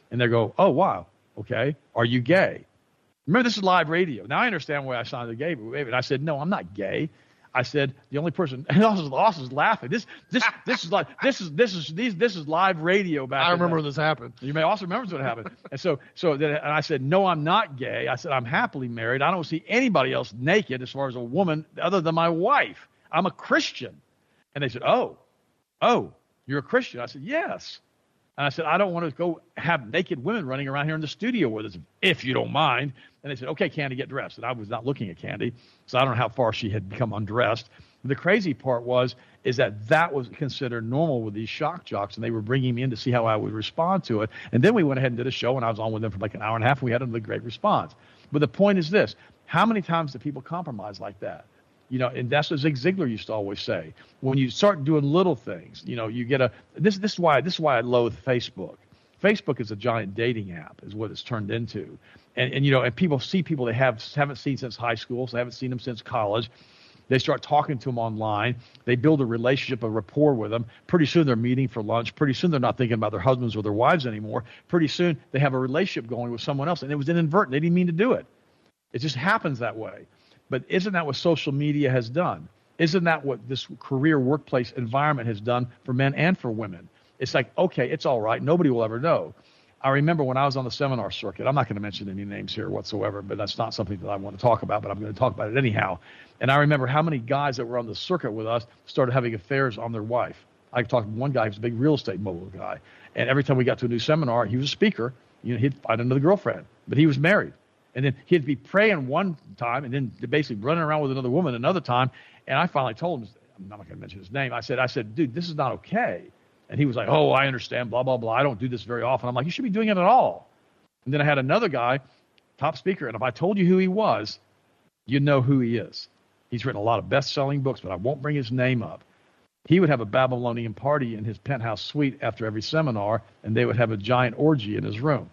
And they go, oh, wow, okay, are you gay? Remember, this is live radio. Now I understand why I signed the gay waiver. And I said, no, I'm not gay. I said, the only person, and Austin's, Austin's laughing. This, this, this is like, this is, this is, these, this is live radio back. I remember when this happened. You may also remember when it happened. And so, so then, and I said, no, I'm not gay. I said, I'm happily married. I don't see anybody else naked as far as a woman other than my wife. I'm a Christian. And they said, oh, oh, you're a Christian. I said, yes. And I said, I don't want to go have naked women running around here in the studio with us, if you don't mind. And they said, okay, Candy, get dressed. And I was not looking at Candy, so I don't know how far she had become undressed. But the crazy part was, is that that was considered normal with these shock jocks, and they were bringing me in to see how I would respond to it. And then we went ahead and did a show, and I was on with them for like an hour and a half, and we had a great response. But the point is this: how many times do people compromise like that? You know, and that's what Zig Ziglar used to always say. When you start doing little things, you know, you get a this. This is why this is why I loathe Facebook. Facebook is a giant dating app, is what it's turned into, and and you know, and people see people they have haven't seen since high school, so they haven't seen them since college. They start talking to them online. They build a relationship, a rapport with them. Pretty soon they're meeting for lunch. Pretty soon they're not thinking about their husbands or their wives anymore. Pretty soon they have a relationship going with someone else, and it was inadvertent. They didn't mean to do it. It just happens that way. But isn't that what social media has done? Isn't that what this career workplace environment has done for men and for women? It's like, okay, it's all right. Nobody will ever know. I remember when I was on the seminar circuit, I'm not going to mention any names here whatsoever, but that's not something that I want to talk about, but I'm going to talk about it anyhow. And I remember how many guys that were on the circuit with us started having affairs on their wife. I talked to one guy who was a big real estate mogul guy. And every time we got to a new seminar, he was a speaker. You know, he'd find another girlfriend, but he was married. And then he'd be praying one time and then basically running around with another woman another time. And I finally told him, I'm not going to mention his name. I said, I said, dude, this is not okay. And he was like, oh, I understand, blah, blah, blah. I don't do this very often. I'm like, you should be doing it at all. And then I had another guy, top speaker. And if I told you who he was, you'd know who he is. He's written a lot of best-selling books, but I won't bring his name up. He would have a Babylonian party in his penthouse suite after every seminar, and they would have a giant orgy in his room.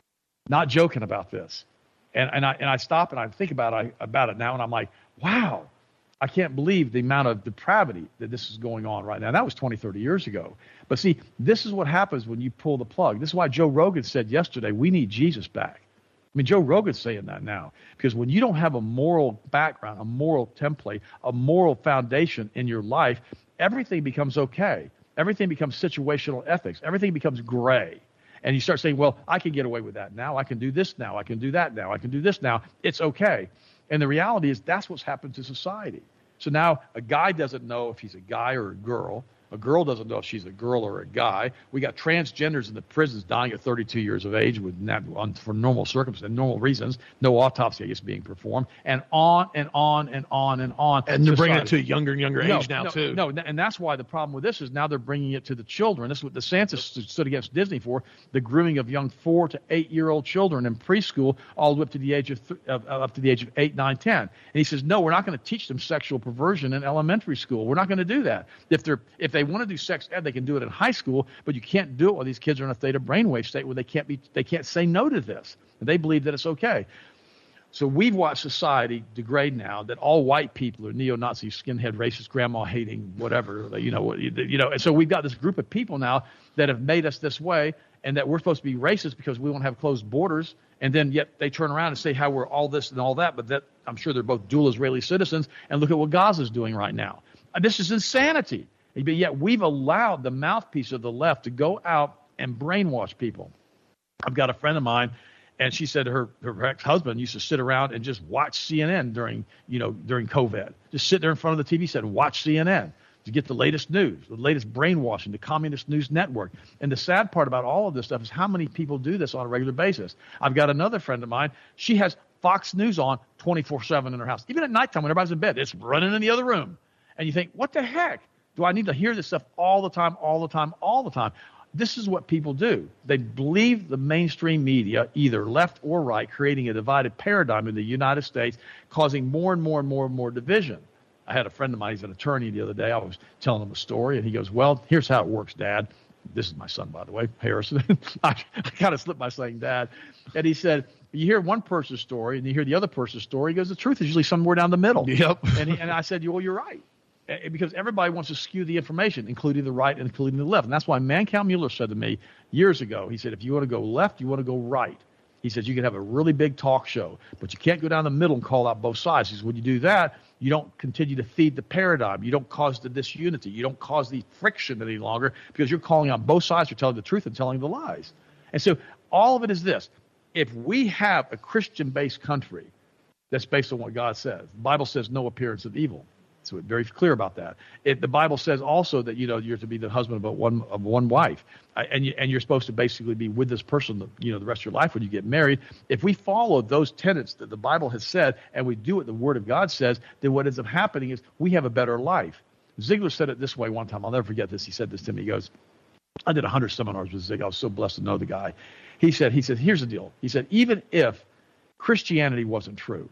Not joking about this. And and I and I stop and I think about I, about it now, and I'm like, wow, I can't believe the amount of depravity that this is going on right now. That was twenty, thirty years ago. But see, this is what happens when you pull the plug. This is why Joe Rogan said yesterday, we need Jesus back. I mean, Joe Rogan's saying that now. Because when you don't have a moral background, a moral template, a moral foundation in your life, everything becomes okay. Everything becomes situational ethics. Everything becomes gray. And you start saying, well, I can get away with that now. I can do this now. I can do that now. I can do this now. It's okay. And the reality is that's what's happened to society. So now a guy doesn't know if he's a guy or a girl. A girl doesn't know if she's a girl or a guy. We got transgenders in the prisons dying at thirty-two years of age with not, for normal circumstances, normal reasons, no autopsy, I guess, being performed, and on and on and on and on. And they're bringing it to a younger and younger no, age now, no, too. No, and that's why the problem with this is now they're bringing it to the children. This is what DeSantis stood against Disney for, the grooming of young four to eight-year-old children in preschool all the way up to the age of, th- of up to the age of eight, nine, ten. And he says, no, we're not going to teach them sexual perversion in elementary school. We're not going to do that. If they're if they want to do sex ed, they can do it in high school, but you can't do it while these kids are in a theta brainwave state where they can't be they can't say no to this. And they believe that it's okay. So we've watched society degrade now that all white people are neo-Nazi, skinhead, racist, grandma-hating, whatever, you know, you know. And so we've got this group of people now that have made us this way, and that we're supposed to be racist because we won't have closed borders, and then yet they turn around and say how we're all this and all that, but that I'm sure they're both dual Israeli citizens, and look at what Gaza's doing right now. This is insanity. But yet we've allowed the mouthpiece of the left to go out and brainwash people. I've got a friend of mine, and she said her, her ex-husband used to sit around and just watch C N N during, you know, during COVID. Just sit there in front of the T V set and watch C N N to get the latest news, the latest brainwashing, the Communist News Network. And the sad part about all of this stuff is how many people do this on a regular basis. I've got another friend of mine. She has Fox News on twenty-four seven in her house. Even at nighttime when everybody's in bed, it's running in the other room. And you think, what the heck? Do I need to hear this stuff all the time, all the time, all the time? This is what people do. They believe the mainstream media, either left or right, creating a divided paradigm in the United States, causing more and more and more and more division. I had a friend of mine, he's an attorney the other day. I was telling him a story, and he goes, well, here's how it works, Dad. This is my son, by the way, Harrison. I, I kind of slipped by saying Dad. And he said, you hear one person's story, and you hear the other person's story. He goes, the truth is usually somewhere down the middle. Yep. and, he, and I said, well, you're right. Uh, Because everybody wants to skew the information, including the right and including the left. And that's why Mancow Mueller said to me years ago, he said, if you want to go left, you want to go right. He says, you can have a really big talk show, but you can't go down the middle and call out both sides. He says, when you do that, you don't continue to feed the paradigm. You don't cause the disunity. You don't cause the friction any longer because you're calling out both sides for telling the truth and telling the lies. And so all of it is this. If we have a Christian-based country that's based on what God says, the Bible says no appearance of evil. So it's very clear about that. It, the Bible says also that, you know, you're to be the husband of one of one wife, uh, and you, and you're supposed to basically be with this person, you know, the rest of your life when you get married. If we follow those tenets that the Bible has said, and we do what the Word of God says, then what ends up happening is we have a better life. Ziegler said it this way one time. I'll never forget this. He said this to me. He goes, I did a hundred seminars with Ziegler. I was so blessed to know the guy. He said, he said, here's the deal. He said, even if Christianity wasn't true,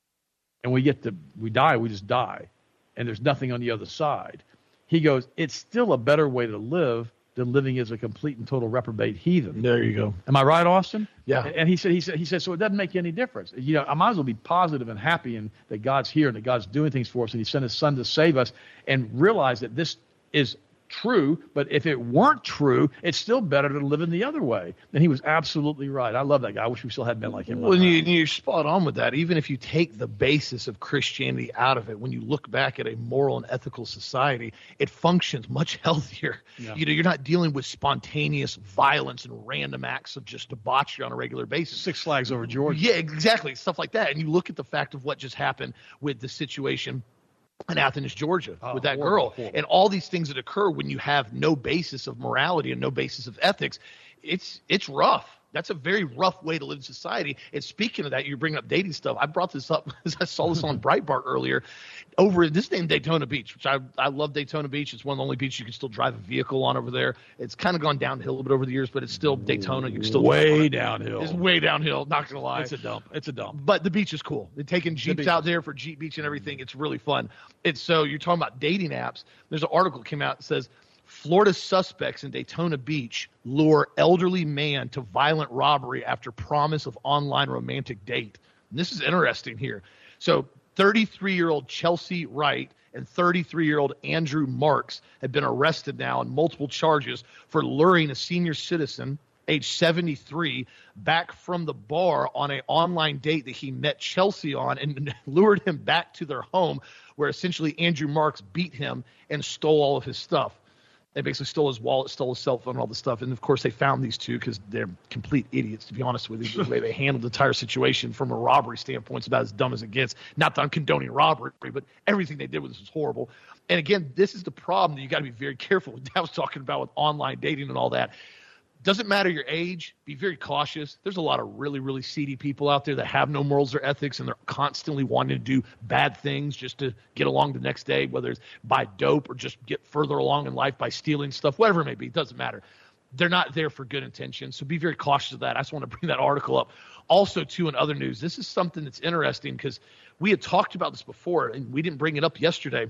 and we get to we die, we just die. And there's nothing on the other side. He goes, it's still a better way to live than living as a complete and total reprobate heathen. There you go. Am I right, Austin? Yeah. And he said, he said, he said, so it doesn't make any difference. You know, I might as well be positive and happy and that God's here and that God's doing things for us and he sent his son to save us and realize that this is true, but if it weren't true, it's still better to live in the other way. And he was absolutely right. I love that guy. I wish we still had men like him. Well, you, you're spot on with that. Even if you take the basis of Christianity out of it, when you look back at a moral and ethical society, it functions much healthier. Yeah. You know, you're not dealing with spontaneous violence and random acts of just debauchery on a regular basis. Six Flags over Georgia. Yeah, exactly. Stuff like that. And you look at the fact of what just happened with the situation in Athens, Georgia, oh, with that horrible, girl, horrible. and all these things that occur when you have no basis of morality and no basis of ethics, it's it's rough. That's a very rough way to live in society. And speaking of that, you bring up dating stuff. I brought this up because I saw this on Breitbart earlier. Over this named Daytona Beach, which I I love Daytona Beach. It's one of the only beaches you can still drive a vehicle on over there. It's kind of gone downhill a little bit over the years, but it's still Daytona. You can still way downhill. It's way downhill. Not gonna lie, it's a dump. It's a dump. But the beach is cool. They're taking Jeeps the out there for Jeep Beach and everything. It's really fun. It's so you're talking about dating apps. There's an article that came out that says Florida suspects in Daytona Beach lure elderly man to violent robbery after promise of online romantic date. And this is interesting here. So thirty-three-year-old Chelsea Wright and thirty-three-year-old Andrew Marks have been arrested now on multiple charges for luring a senior citizen, age seventy-three, back from the bar on an online date that he met Chelsea on and lured him back to their home where essentially Andrew Marks beat him and stole all of his stuff. They basically stole his wallet, stole his cell phone, all the stuff. And, of course, they found these two because they're complete idiots, to be honest with you. The way they handled the entire situation from a robbery standpoint is about as dumb as it gets. Not that I'm condoning robbery, but everything they did with this was horrible. And, again, this is the problem that you got to be very careful with. I was talking about with online dating and all that. Doesn't matter your age. Be very cautious. There's a lot of really, really seedy people out there that have no morals or ethics, and they're constantly wanting to do bad things just to get along the next day, whether it's buy dope or just get further along in life by stealing stuff, whatever it may be. It doesn't matter. They're not there for good intentions, so be very cautious of that. I just want to bring that article up. Also, too, in other news, this is something that's interesting because we had talked about this before, and we didn't bring it up yesterday.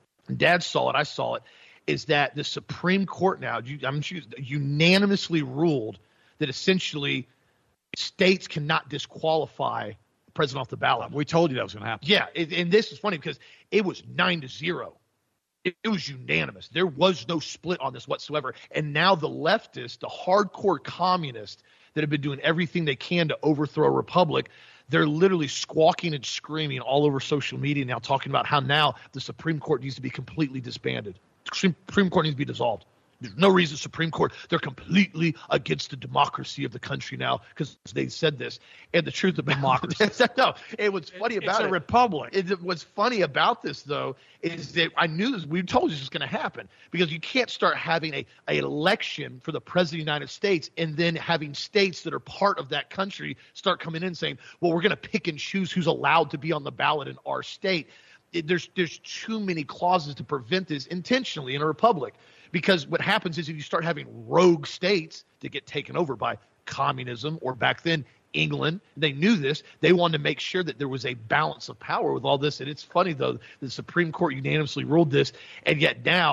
Dad saw it. I saw it. Is that the Supreme Court now I'm unanimously ruled that essentially states cannot disqualify the president off the ballot. We told you that was going to happen. Yeah, it, and this is funny because it was nine to zero. It, it was unanimous. There was no split on this whatsoever. And now the leftists, the hardcore communists that have been doing everything they can to overthrow a republic, they're literally squawking and screaming all over social media now, talking about how now the Supreme Court needs to be completely disbanded. Supreme Court needs to be dissolved. There's no reason Supreme Court. They're completely against the democracy of the country now because they said this. And the truth about democracy. No, it was funny about it's it. It's a republic. It, what's funny about this, though, is that I knew this. We told you this was going to happen because you can't start having a, a election for the president of the United States and then having states that are part of that country start coming in saying, well, we're going to pick and choose who's allowed to be on the ballot in our state. It, there's there's too many clauses to prevent this intentionally in a republic. Because what happens is if you start having rogue states that get taken over by communism or back then England, they knew this. They wanted to make sure that there was a balance of power with all this. And it's funny, though, the Supreme Court unanimously ruled this. And yet now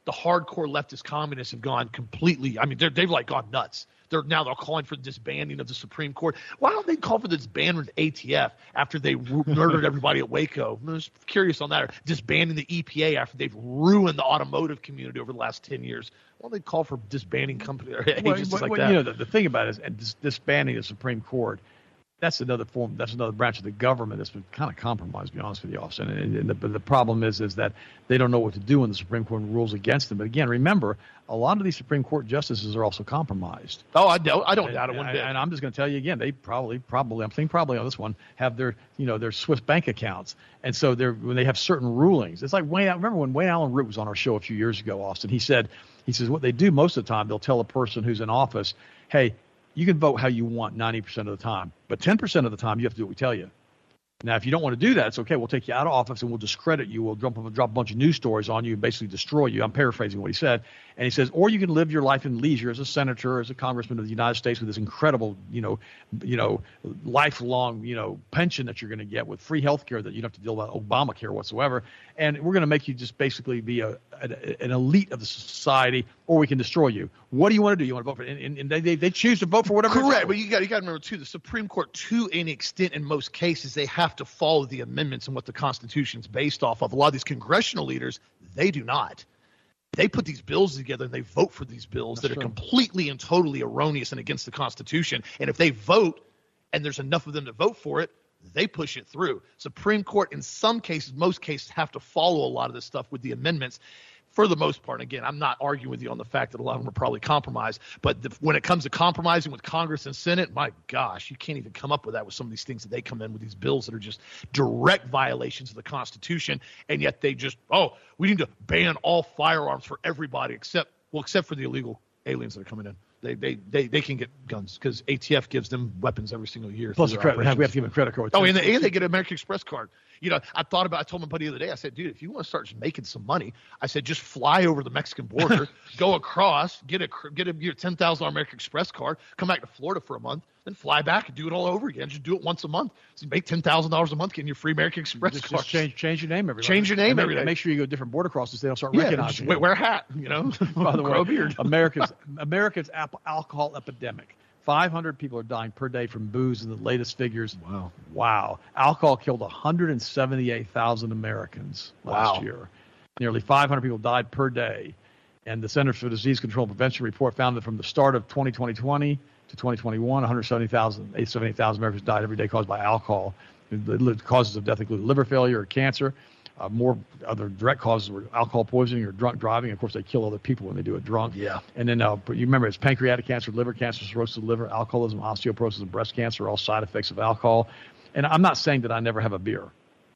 the hardcore leftist communists have gone completely. I mean, they're, they've like gone nuts. They're now they're calling for the disbanding of the Supreme Court. Why don't they call for the disbandment of A T F after they ru- murdered everybody at Waco? I'm just curious on that. Or disbanding the E P A after they've ruined the automotive community over the last ten years. Why don't they call for disbanding company or agencies well, like well, that? You know, the, the thing about it is and dis- disbanding the Supreme Court. That's another form. That's another branch of the government that's been kind of compromised, to be honest with you, Austin. And, and the, but the problem is, is that they don't know what to do when the Supreme Court rules against them. But again, remember, a lot of these Supreme Court justices are also compromised. Oh, I don't. I don't and, doubt it one and, bit. And I'm just going to tell you again, they probably, probably, I'm thinking probably on this one, have their, you know, their Swiss bank accounts, and so they're when they have certain rulings. It's like Wayne. Remember when Wayne Allen Root was on our show a few years ago, Austin? He said, he says what they do most of the time, they'll tell a person who's in office, hey, you can vote how you want ninety percent of the time, but ten percent of the time you have to do what we tell you. Now, if you don't want to do that, it's okay. We'll take you out of office and we'll discredit you. We'll drop, drop a bunch of news stories on you and basically destroy you. I'm paraphrasing what he said. And he says, or you can live your life in leisure as a senator, as a congressman of the United States with this incredible, you know, you know, lifelong, you know, pension that you're going to get with free health care that you don't have to deal with Obamacare whatsoever. And we're going to make you just basically be a, a an elite of the society, or we can destroy you. What do you want to do? You want to vote for it? And, and they, they, they choose to vote for whatever. Correct. But you got you got to remember, too, the Supreme Court, to an extent, in most cases, they have to follow the amendments and what the Constitution is based off of. A lot of these congressional leaders, they do not. They put these bills together and they vote for these bills That's that true. are completely and totally erroneous and against the Constitution. And if they vote and there's enough of them to vote for it, they push it through. Supreme Court, in some cases, most cases, have to follow a lot of this stuff with the amendments. For the most part, again, I'm not arguing with you on the fact that a lot of them are probably compromised. But the, when it comes to compromising with Congress and Senate, my gosh, you can't even come up with that with some of these things that they come in with, these bills that are just direct violations of the Constitution. And yet they just, oh, we need to ban all firearms for everybody except, well, except for the illegal aliens that are coming in. They they they, they can get guns because A T F gives them weapons every single year. Plus, a credit, we have to give them a credit card. Oh, and they, and they get an American Express card. You know, I thought about. I told my buddy the other day. I said, dude, if you want to start just making some money, I said, just fly over the Mexican border, go across, get a get a your ten thousand dollars American Express card, come back to Florida for a month, then fly back and do it all over again. Just do it once a month. So you make ten thousand dollars a month getting your free American Express just, card. Just change change your name every day. Change your name every day. Make sure you go different border crosses. They don't start yeah, recognizing you. you. Wear a hat. You know, by the grow a way, beard. America's America's alcohol epidemic. five hundred people are dying per day from booze in the latest figures. Wow. Wow. Alcohol killed one hundred seventy-eight thousand Americans last wow. year. Nearly five hundred people died per day. And the Centers for Disease Control and Prevention report found that from the start of twenty twenty to twenty twenty-one, one hundred seventy thousand Americans died every day caused by alcohol. The causes of death include liver failure or cancer. Uh, more other direct causes were alcohol poisoning or drunk driving. Of course, they kill other people when they do it drunk. Yeah. And then uh, you remember it's pancreatic cancer, liver cancer, cirrhosis of the liver, alcoholism, osteoporosis, and breast cancer are all side effects of alcohol. And I'm not saying that I never have a beer.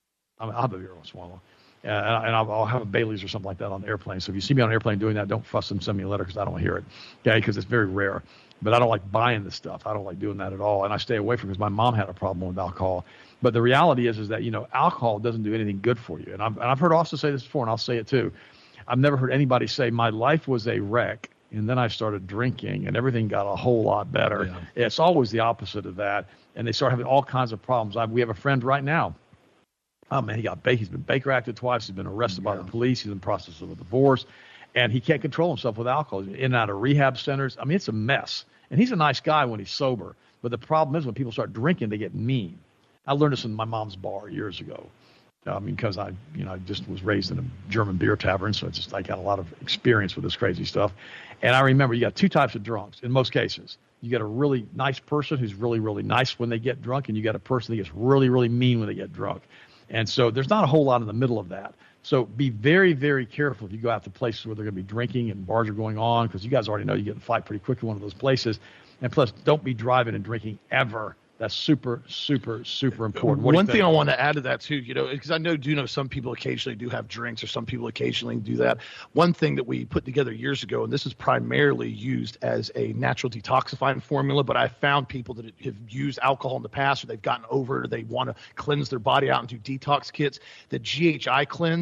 I mean, I'll have a beer once in a while. Uh, and I'll, I'll have a Bailey's or something like that on the airplane. So if you see me on an airplane doing that, don't fuss and send me a letter because I don't want to hear it. Okay, because it's very rare. But I don't like buying this stuff. I don't like doing that at all. And I stay away from it because my mom had a problem with alcohol. But the reality is, is that, you know, alcohol doesn't do anything good for you. And, I'm, and I've heard Austin say this before, and I'll say it too. I've never heard anybody say my life was a wreck, and then I started drinking, and everything got a whole lot better. Yeah. It's always the opposite of that. And they start having all kinds of problems. I, we have a friend right now. Oh, man, he got he's been Baker acted twice. He's been arrested yeah. by the police. He's in the process of a divorce. And he can't control himself with alcohol. He's in and out of rehab centers. I mean, it's a mess. And he's a nice guy when he's sober. But the problem is when people start drinking, they get mean. I learned this in my mom's bar years ago. I mean, because I, you know, I just was raised in a German beer tavern, so I just I got a lot of experience with this crazy stuff. And I remember you got two types of drunks in most cases. You got a really nice person who's really, really nice when they get drunk, and you got a person that gets really, really mean when they get drunk. And so there's not a whole lot in the middle of that. So be very, very careful if you go out to places where they're going to be drinking and bars are going on, because you guys already know you get in a fight pretty quick in one of those places. And plus, don't be driving and drinking ever. That's super, super, super important. What One thing I want to add to that too, you know, because I know do know some people occasionally do have drinks, or some people occasionally do that. One thing that we put together years ago, and this is primarily used as a natural detoxifying formula, but I found people that have used alcohol in the past, or they've gotten over it, or they want to cleanse their body out and do detox kits. The G H I cleanse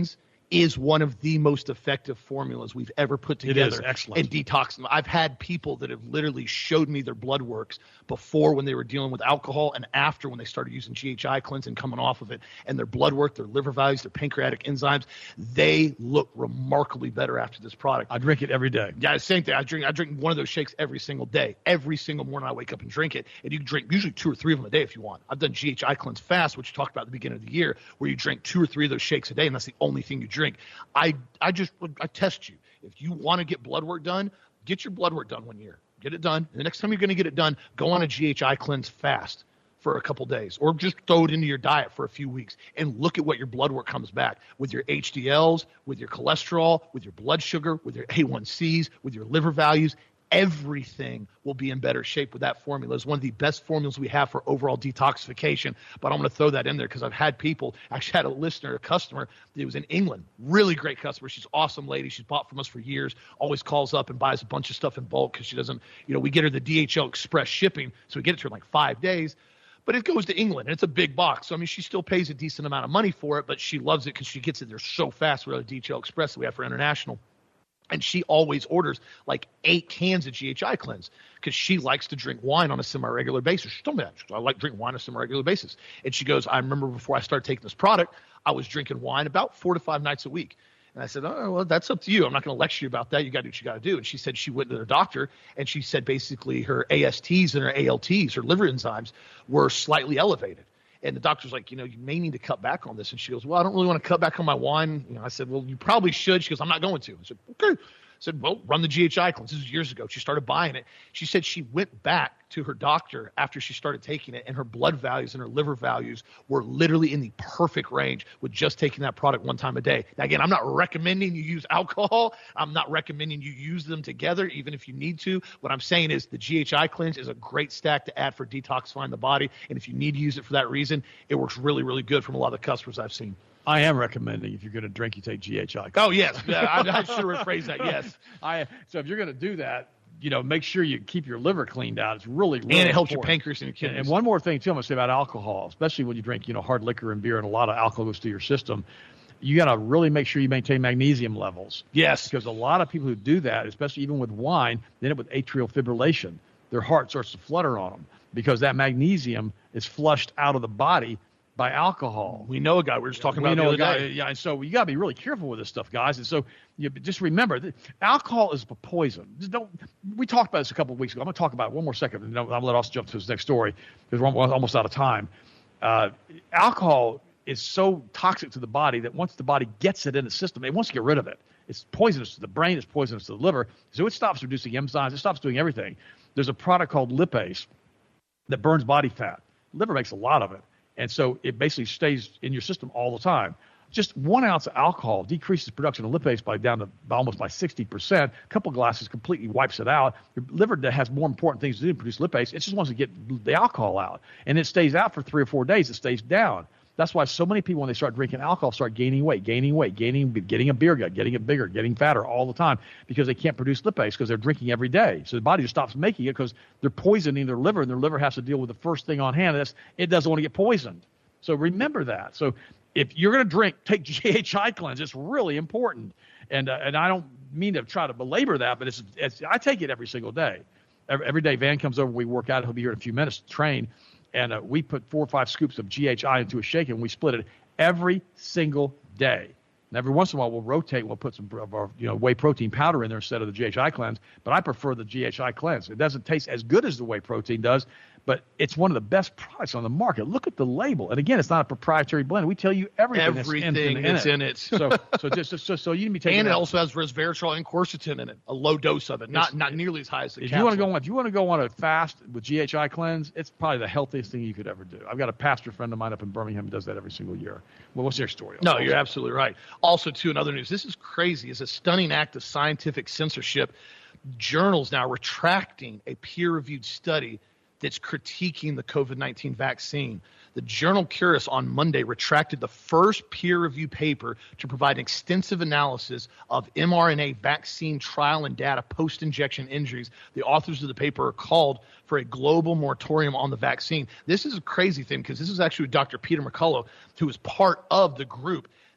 is one of the most effective formulas we've ever put together. It is excellent. And detoxing. I've had people that have literally showed me their blood works before when they were dealing with alcohol and after when they started using G H I Cleanse and coming off of it. And their blood work, their liver values, their pancreatic enzymes, they look remarkably better after this product. I drink it every day. Yeah, same thing. I drink I drink one of those shakes every single day. Every single morning I wake up and drink it. And you can drink usually two or three of them a day if you want. I've done G H I Cleanse Fast, which you talked about at the beginning of the year, where you drink two or three of those shakes a day, and that's the only thing you drink. I I just I test you. If you want to get blood work done, get your blood work done one year. Get it done. And the next time you're going to get it done, go on a G H I Cleanse Fast for a couple days, or just throw it into your diet for a few weeks and look at what your blood work comes back with your H D Ls, with your cholesterol, with your blood sugar, with your A one C's, with your liver values. Everything will be in better shape with that formula. It's one of the best formulas we have for overall detoxification. But I'm going to throw that in there because I've had people, actually had a listener, a customer that was in England, really great customer. She's an awesome lady. She's bought from us for years, always calls up and buys a bunch of stuff in bulk because she doesn't, you know, we get her the D H L Express shipping, so we get it to her in like five days. But it goes to England, and it's a big box. So, I mean, she still pays a decent amount of money for it, but she loves it because she gets it there so fast with our D H L Express that we have for international. And she always orders like eight cans of G H I Cleanse because she likes to drink wine on a semi-regular basis. She told me that. She goes, I like drinking wine on a semi-regular basis. And she goes, I remember before I started taking this product, I was drinking wine about four to five nights a week. And I said, oh, well, that's up to you. I'm not going to lecture you about that. You got to do what you got to do. And she said she went to her doctor, and she said basically her A S Ts and her A L Ts, her liver enzymes, were slightly elevated. And the doctor's like, you know, you may need to cut back on this. And she goes, well, I don't really want to cut back on my wine. You know, I said, well, you probably should. She goes, I'm not going to. I said, okay. I said, well, run the G H I Cleanse. This was years ago. She started buying it. She said she went back to her doctor after she started taking it, and her blood values and her liver values were literally in the perfect range with just taking that product one time a day. Now, again, I'm not recommending you use alcohol. I'm not recommending you use them together, even if you need to. What I'm saying is the G H I Cleanse is a great stack to add for detoxifying the body, and if you need to use it for that reason, it works really, really good from a lot of the customers I've seen. I am recommending if you're going to drink, you take G H I. Oh, yes. Yeah, I, I should rephrase that, yes. I So if you're going to do that, you know, make sure you keep your liver cleaned out. It's really, really And it helps important. your pancreas and your kidneys. And one more thing, too, I'm going to say about alcohol, especially when you drink, you know, hard liquor and beer and a lot of alcohol goes through your system. You got to really make sure you maintain magnesium levels. Yes. Because a lot of people who do that, especially even with wine, they end up with atrial fibrillation. Their heart starts to flutter on them because that magnesium is flushed out of the body by alcohol. We know a guy. We were just talking we about know the a guy, other day. Yeah, and so you got to be really careful with this stuff, guys. And so you just remember, that alcohol is a poison. Just don't. We talked about this a couple of weeks ago. I'm going to talk about it one more second, and then I'm going to let us jump to his next story because we're almost out of time. Uh, alcohol is so toxic to the body that once the body gets it in the system, it wants to get rid of it. It's poisonous to the brain. It's poisonous to the liver. So it stops producing enzymes. It stops doing everything. There's a product called lipase that burns body fat. Liver makes a lot of it. And so it basically stays in your system all the time. Just one ounce of alcohol decreases production of lipase by down to by almost by sixty percent. A couple of glasses completely wipes it out. Your liver that has more important things to do to produce lipase. It just wants to get the alcohol out. And it stays out for three or four days. It stays down. That's why so many people, when they start drinking alcohol, start gaining weight, gaining weight, gaining, getting a beer gut, getting it bigger, getting fatter all the time because they can't produce lipase because they're drinking every day. So the body just stops making it because they're poisoning their liver, and their liver has to deal with the first thing on hand. And that's, it doesn't want to get poisoned. So remember that. So if you're going to drink, take G H I Cleanse. It's really important. And uh, and I don't mean to try to belabor that, but it's, it's I take it every single day. Every, every day Van comes over, we work out. He'll be here in a few minutes to train. And uh, we put four or five scoops of G H I into a shake, and we split it every single day. And every once in a while, we'll rotate. We'll put some of our, you know, whey protein powder in there instead of the G H I Cleanse. But I prefer the G H I Cleanse. It doesn't taste as good as the whey protein does, but it's one of the best products on the market. Look at the label. And again, it's not a proprietary blend. We tell you everything, everything that's, in, that's in, in it. it. so, so just, just so you need to be taking. And it that. also has resveratrol and quercetin in it, a low dose of it, not It's, not nearly as high as the if capsule. you want to go on, if you want to go on a fast with G H I Cleanse, it's probably the healthiest thing you could ever do. I've got a pastor friend of mine up in Birmingham who does that every single year. Well, what's your story? No, you're absolutely right. Also, too, in other news, this is crazy. It's a stunning act of scientific censorship. Journals now retracting a peer-reviewed study that's critiquing the COVID nineteen vaccine. The journal Curis on Monday retracted the first peer-reviewed paper to provide an extensive analysis of mRNA vaccine trial and data post-injection injuries. The authors of the paper are called for a global moratorium on the vaccine. This is a crazy thing because this is actually Doctor Peter McCullough, who is part of the group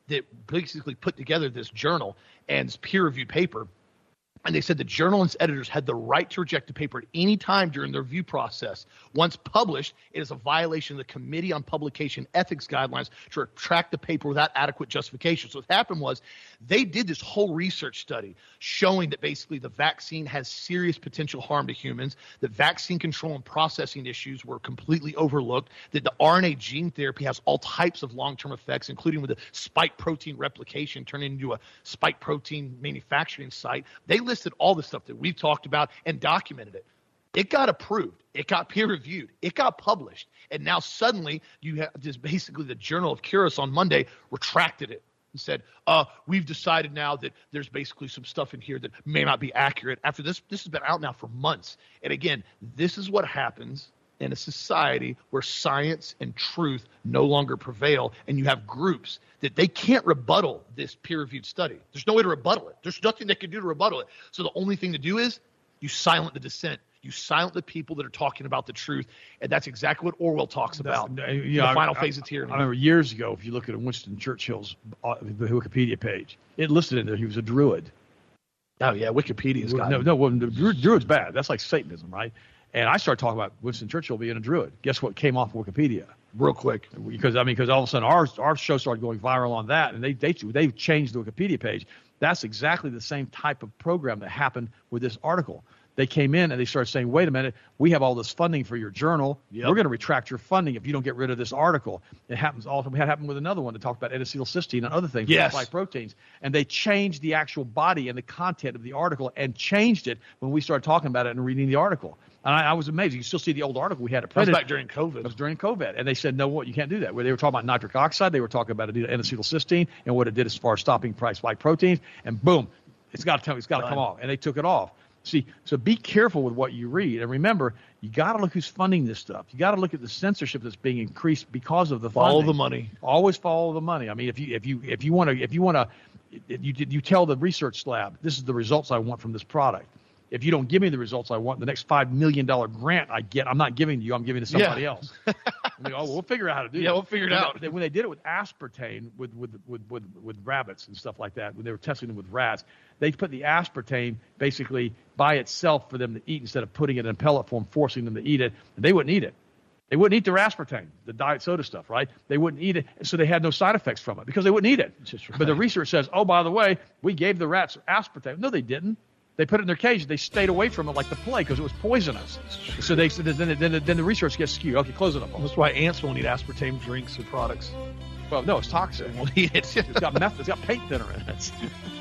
that basically put together this journal and this peer-reviewed paper. And they said the journal and its editors had the right to reject the paper at any time during the review process. Once published, it is a violation of the Committee on Publication Ethics Guidelines to retract the paper without adequate justification. So what happened was they did this whole research study showing that basically the vaccine has serious potential harm to humans, that vaccine control and processing issues were completely overlooked, that the R N A gene therapy has all types of long-term effects, including with the spike protein replication turning into a spike protein manufacturing site. They listed all the stuff that we've talked about and documented it. It got approved. It got peer-reviewed. It got published. And now suddenly you have just basically the Journal of Curis on Monday retracted it and said, uh, we've decided now that there's basically some stuff in here that may not be accurate. After this, this has been out now for months. And again, this is what happens in a society where science and truth no longer prevail, and you have groups that they can't rebuttal this peer-reviewed study. There's no way to rebuttal it. There's nothing they can do to rebuttal it. So the only thing to do is you silent the dissent. You silent the people that are talking about the truth, and that's exactly what Orwell talks about. Uh, yeah, the final I, phase of tyranny. I remember years ago, if you look at Winston Churchill's uh, the Wikipedia page, it listed in there he was a Druid. Oh, yeah, Wikipedia's got No, him. no, well, the Druid's bad. That's like Satanism, right? And I started talking about Winston Churchill being a Druid. Guess what came off Wikipedia? Real quick. Because, I mean, because all of a sudden our, our show started going viral on that, and they, they, they've changed the Wikipedia page. That's exactly the same type of program that happened with this article. They came in and they started saying, wait a minute, we have all this funding for your journal. Yep. We're going to retract your funding if you don't get rid of this article. It happens also, we had happened with another one that talked about N-acetylcysteine and other things, yes. like proteins. And they changed the actual body and the content of the article and changed it when we started talking about it and reading the article. And I, I was amazed. You still see the old article we had it printed. That was back during COVID. It was during COVID. And they said, no, what, you can't do that. Where they were talking about nitric oxide, they were talking about N-acetylcysteine and what it did as far as stopping price spike proteins. And boom, it's got to, it's got to come off. And they took it off. See, so be careful with what you read. And remember, you got to look who's funding this stuff. You got to look at the censorship that's being increased because of the funding. Follow the money. Always follow the money. I mean, if you if you if you want to if you want to you you tell the research lab, this is the results I want from this product. If you don't give me the results I want, the next five million dollars grant I get, I'm not giving to you. I'm giving to somebody yeah. else. I mean, oh, we'll figure out how to do it. Yeah, we'll figure it when out. They, when they did it with aspartame, with, with, with, with, with rabbits and stuff like that, when they were testing them with rats, they put the aspartame basically by itself for them to eat instead of putting it in pellet form, forcing them to eat it. And they wouldn't eat it. They wouldn't eat their aspartame, the diet soda stuff, right? They wouldn't eat it, so they had no side effects from it because they wouldn't eat it. Right. But the research says, oh, by the way, we gave the rats aspartame. No, they didn't. They put it in their cage. They stayed away from it like the plague because it was poisonous. So they then, then, then the research gets skewed. Okay, close it up. That's why ants won't eat aspartame drinks or products. Well, no, it's toxic. Won't eat it. It's got meth. It's got paint thinner in it.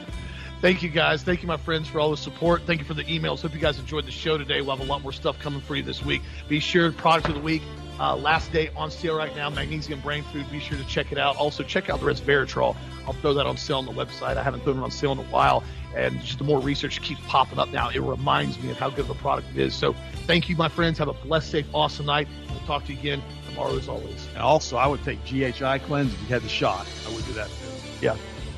Thank you, guys. Thank you, my friends, for all the support. Thank you for the emails. Hope you guys enjoyed the show today. We'll have a lot more stuff coming for you this week. Be sure, product of the week, uh, last day on sale right now, Magnesium Brain Food. Be sure to check it out. Also, check out the resveratrol. I'll throw that on sale on the website. I haven't thrown it on sale in a while, and just the more research keeps popping up now, it reminds me of how good of a product it is. So thank you, my friends. Have a blessed, safe, awesome night. We'll talk to you again tomorrow as always. And also, I would take G H I Cleanse if you had the shot. I would do that too. Yeah.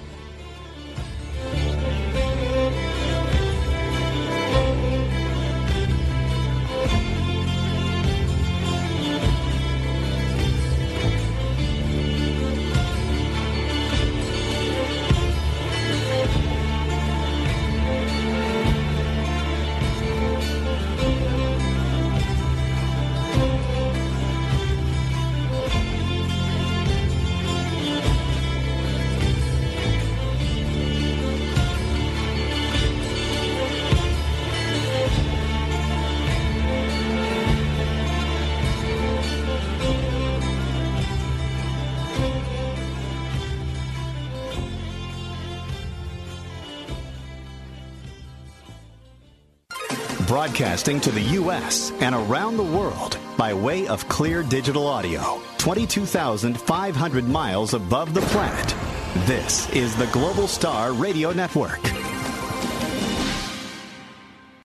Broadcasting to the U S and around the world by way of clear digital audio, twenty-two thousand five hundred miles above the planet. This is the Global Star Radio Network.